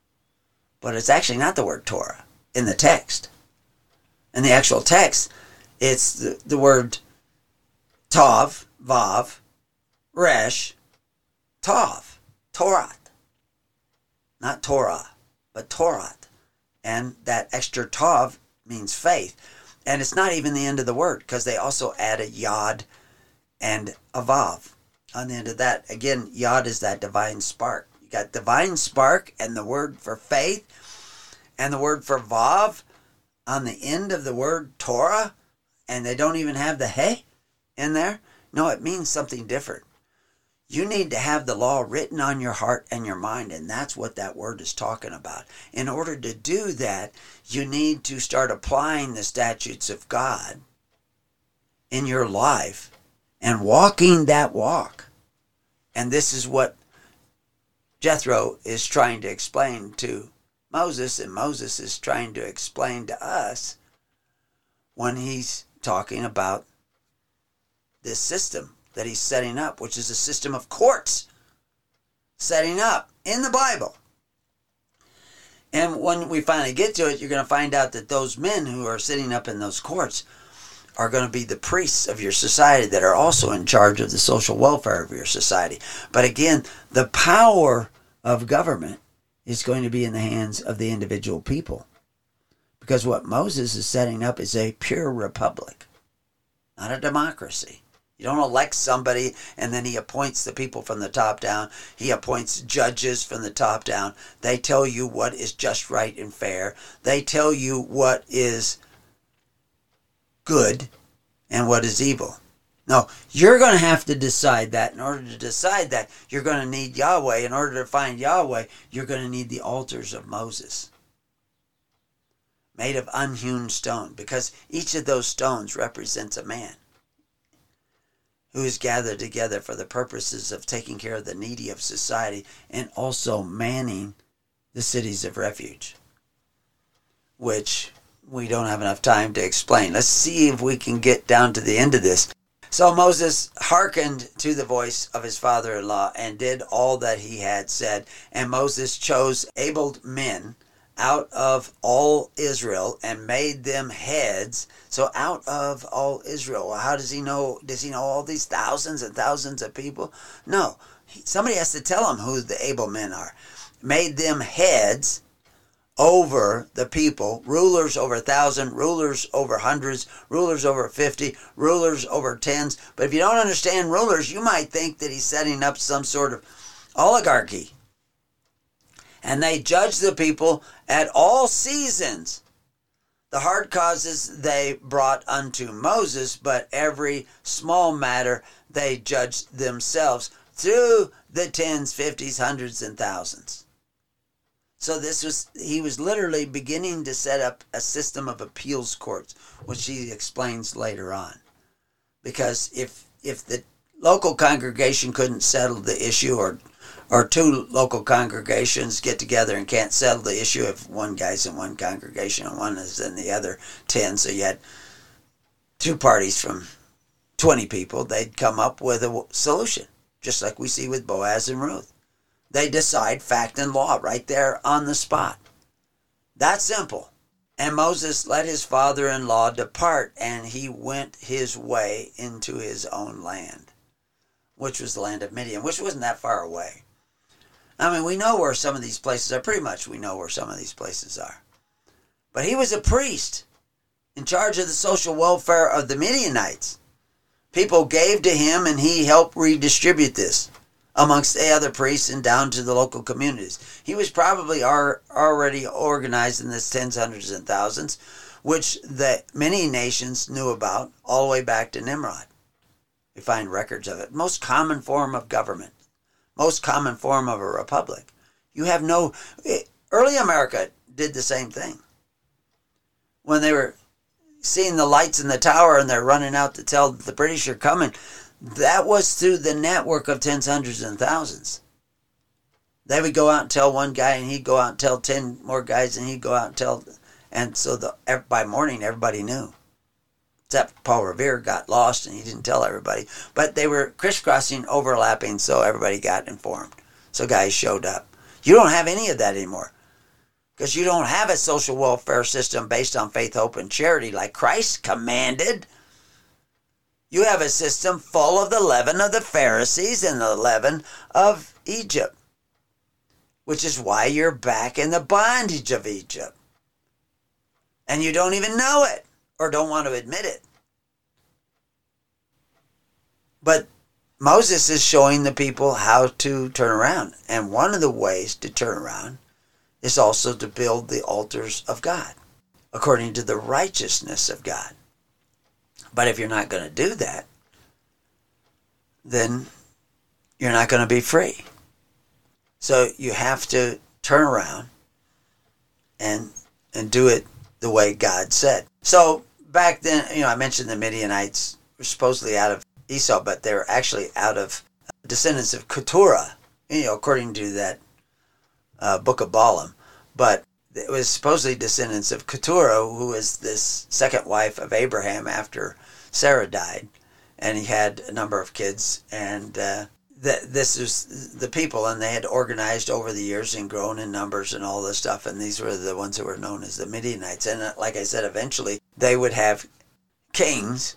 But it's actually not the word Torah in the text. In the actual text, It's the, the word Tov, Vav, Resh, Tov, Torah. Not Torah, but Torah. And that extra Tov means faith. And it's not even the end of the word, because they also add a Yod and a Vav on the end of that. Again, Yod is that divine spark. You got divine spark and the word for faith and the word for Vav on the end of the word Torah, and they don't even have the He in there. No, it means something different. You need to have the law written on your heart and your mind, and that's what that word is talking about. In order to do that, you need to start applying the statutes of God in your life and walking that walk. And this is what Jethro is trying to explain to Moses, and Moses is trying to explain to us when he's talking about this system that he's setting up, which is a system of courts setting up in the Bible. And when we finally get to it, you're going to find out that those men who are sitting up in those courts are going to be the priests of your society that are also in charge of the social welfare of your society. But again, the power of government is going to be in the hands of the individual people. Because what Moses is setting up is a pure republic, not a democracy. You don't elect somebody and then he appoints the people from the top down. He appoints judges from the top down. They tell you what is just, right, and fair. They tell you what is good and what is evil. No, you're going to have to decide that. In order to decide that, you're going to need Yahweh. In order to find Yahweh, you're going to need the altars of Moses, made of unhewn stone, because each of those stones represents a man who is gathered together for the purposes of taking care of the needy of society and also manning the cities of refuge, which we don't have enough time to explain. Let's see if we can get down to the end of this. So Moses hearkened to the voice of his father-in-law and did all that he had said. And Moses chose able men out of all Israel and made them heads. So out of all Israel. Well, how does he know? Does he know all these thousands and thousands of people? No. Somebody has to tell him who the able men are. Made them heads over the people, rulers over a thousand, rulers over hundreds, rulers over fifty, rulers over tens. But if you don't understand rulers, you might think that he's setting up some sort of oligarchy. And they judge the people at all seasons. The hard causes they brought unto Moses, but every small matter they judged themselves through the tens, fifties, hundreds, and thousands. So this was, he was literally beginning to set up a system of appeals courts, which he explains later on. Because if if the local congregation couldn't settle the issue, or or two local congregations get together and can't settle the issue, if one guy's in one congregation and one is in the other ten, so you had two parties from twenty people, they'd come up with a solution, just like we see with Boaz and Ruth. They decide fact and law right there on the spot. That simple. And Moses let his father-in-law depart, and he went his way into his own land, which was the land of Midian, which wasn't that far away. I mean, we know where some of these places are. Pretty much we know where some of these places are. But he was a priest in charge of the social welfare of the Midianites. People gave to him, and he helped redistribute this amongst the other priests and down to the local communities. He was probably ar- already organized in this tens, hundreds, and thousands, which the many nations knew about all the way back to Nimrod. We find records of it. Most common form of government. Most common form of a republic. You have no... Early America did the same thing. When they were seeing the lights in the tower and they're running out to tell the British are coming, that was through the network of tens, hundreds, and thousands. They would go out and tell one guy, and he'd go out and tell ten more guys, and he'd go out and tell... And so the, by morning, everybody knew. Except Paul Revere got lost, and he didn't tell everybody. But they were crisscrossing, overlapping, so everybody got informed. So guys showed up. You don't have any of that anymore. Because you don't have a social welfare system based on faith, hope, and charity like Christ commanded. You have a system full of the leaven of the Pharisees and the leaven of Egypt, which is why you're back in the bondage of Egypt. And you don't even know it or don't want to admit it. But Moses is showing the people how to turn around. And one of the ways to turn around is also to build the altars of God, according to the righteousness of God. But if you're not going to do that, then you're not going to be free. So you have to turn around and and do it the way God said. So back then, you know, I mentioned the Midianites were supposedly out of Esau, but they're actually out of descendants of Keturah, you know, according to that uh, book of Balaam. But it was supposedly descendants of Keturah, who was this second wife of Abraham after Sarah died, and he had a number of kids, and uh, th- this is the people, and they had organized over the years and grown in numbers and all this stuff, and these were the ones who were known as the Midianites. And uh, like I said, eventually they would have kings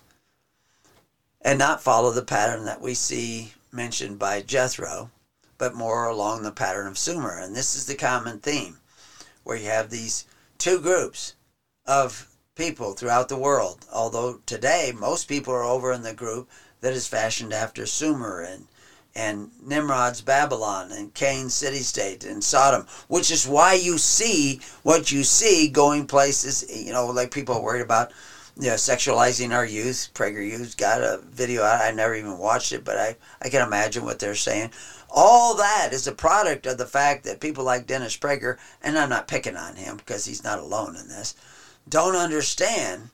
and not follow the pattern that we see mentioned by Jethro, but more along the pattern of Sumer. And this is the common theme, where you have these two groups of people throughout the world. Although today, most people are over in the group that is fashioned after Sumer and, and Nimrod's Babylon and Cain's city-state and Sodom, which is why you see what you see going places, you know, like people are worried about, you know, sexualizing our youth. PragerU's got a video out. I never even watched it, but I, I can imagine what they're saying. All that is a product of the fact that people like Dennis Prager, and I'm not picking on him because he's not alone in this, don't understand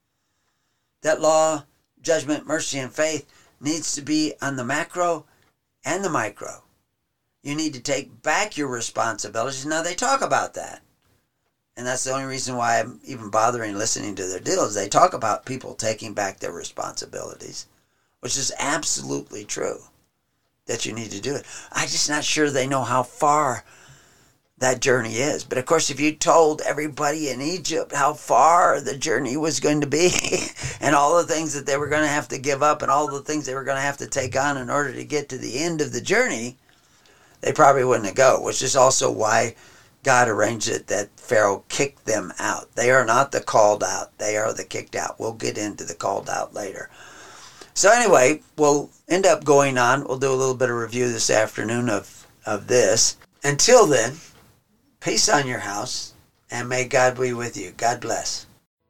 that law, judgment, mercy, and faith needs to be on the macro and the micro. You need to take back your responsibilities. Now, they talk about that. And that's the only reason why I'm even bothering listening to their deals. They talk about people taking back their responsibilities, which is absolutely true, that you need to do it. I'm just not sure they know how far that journey is. But of course, if you told everybody in Egypt how far the journey was going to be and all the things that they were going to have to give up and all the things they were going to have to take on in order to get to the end of the journey, they probably wouldn't go, which is also why God arranged it that Pharaoh kicked them out. They are not the called out. They are the kicked out. We'll get into the called out later. So anyway, we'll end up going on. We'll do a little bit of review this afternoon of, of this. Until then, peace on your house, and may God be with you. God bless.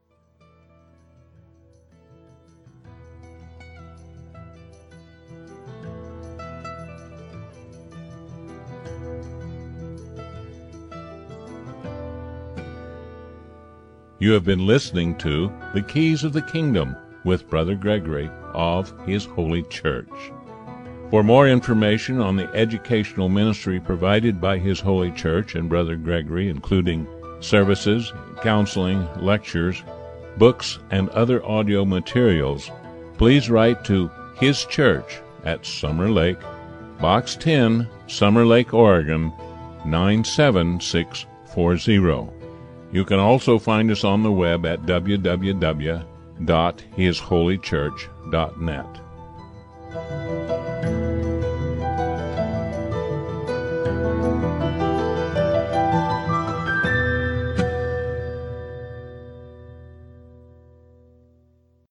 You have been listening to The Keys of the Kingdom with Brother Gregory of His Holy Church. For more information on the educational ministry provided by His Holy Church and Brother Gregory, including services, counseling, lectures, books, and other audio materials, please write to His Church at Summer Lake, Box ten, Summer Lake, Oregon, nine seven six four zero. You can also find us on the web at w w w dot his holy church dot net.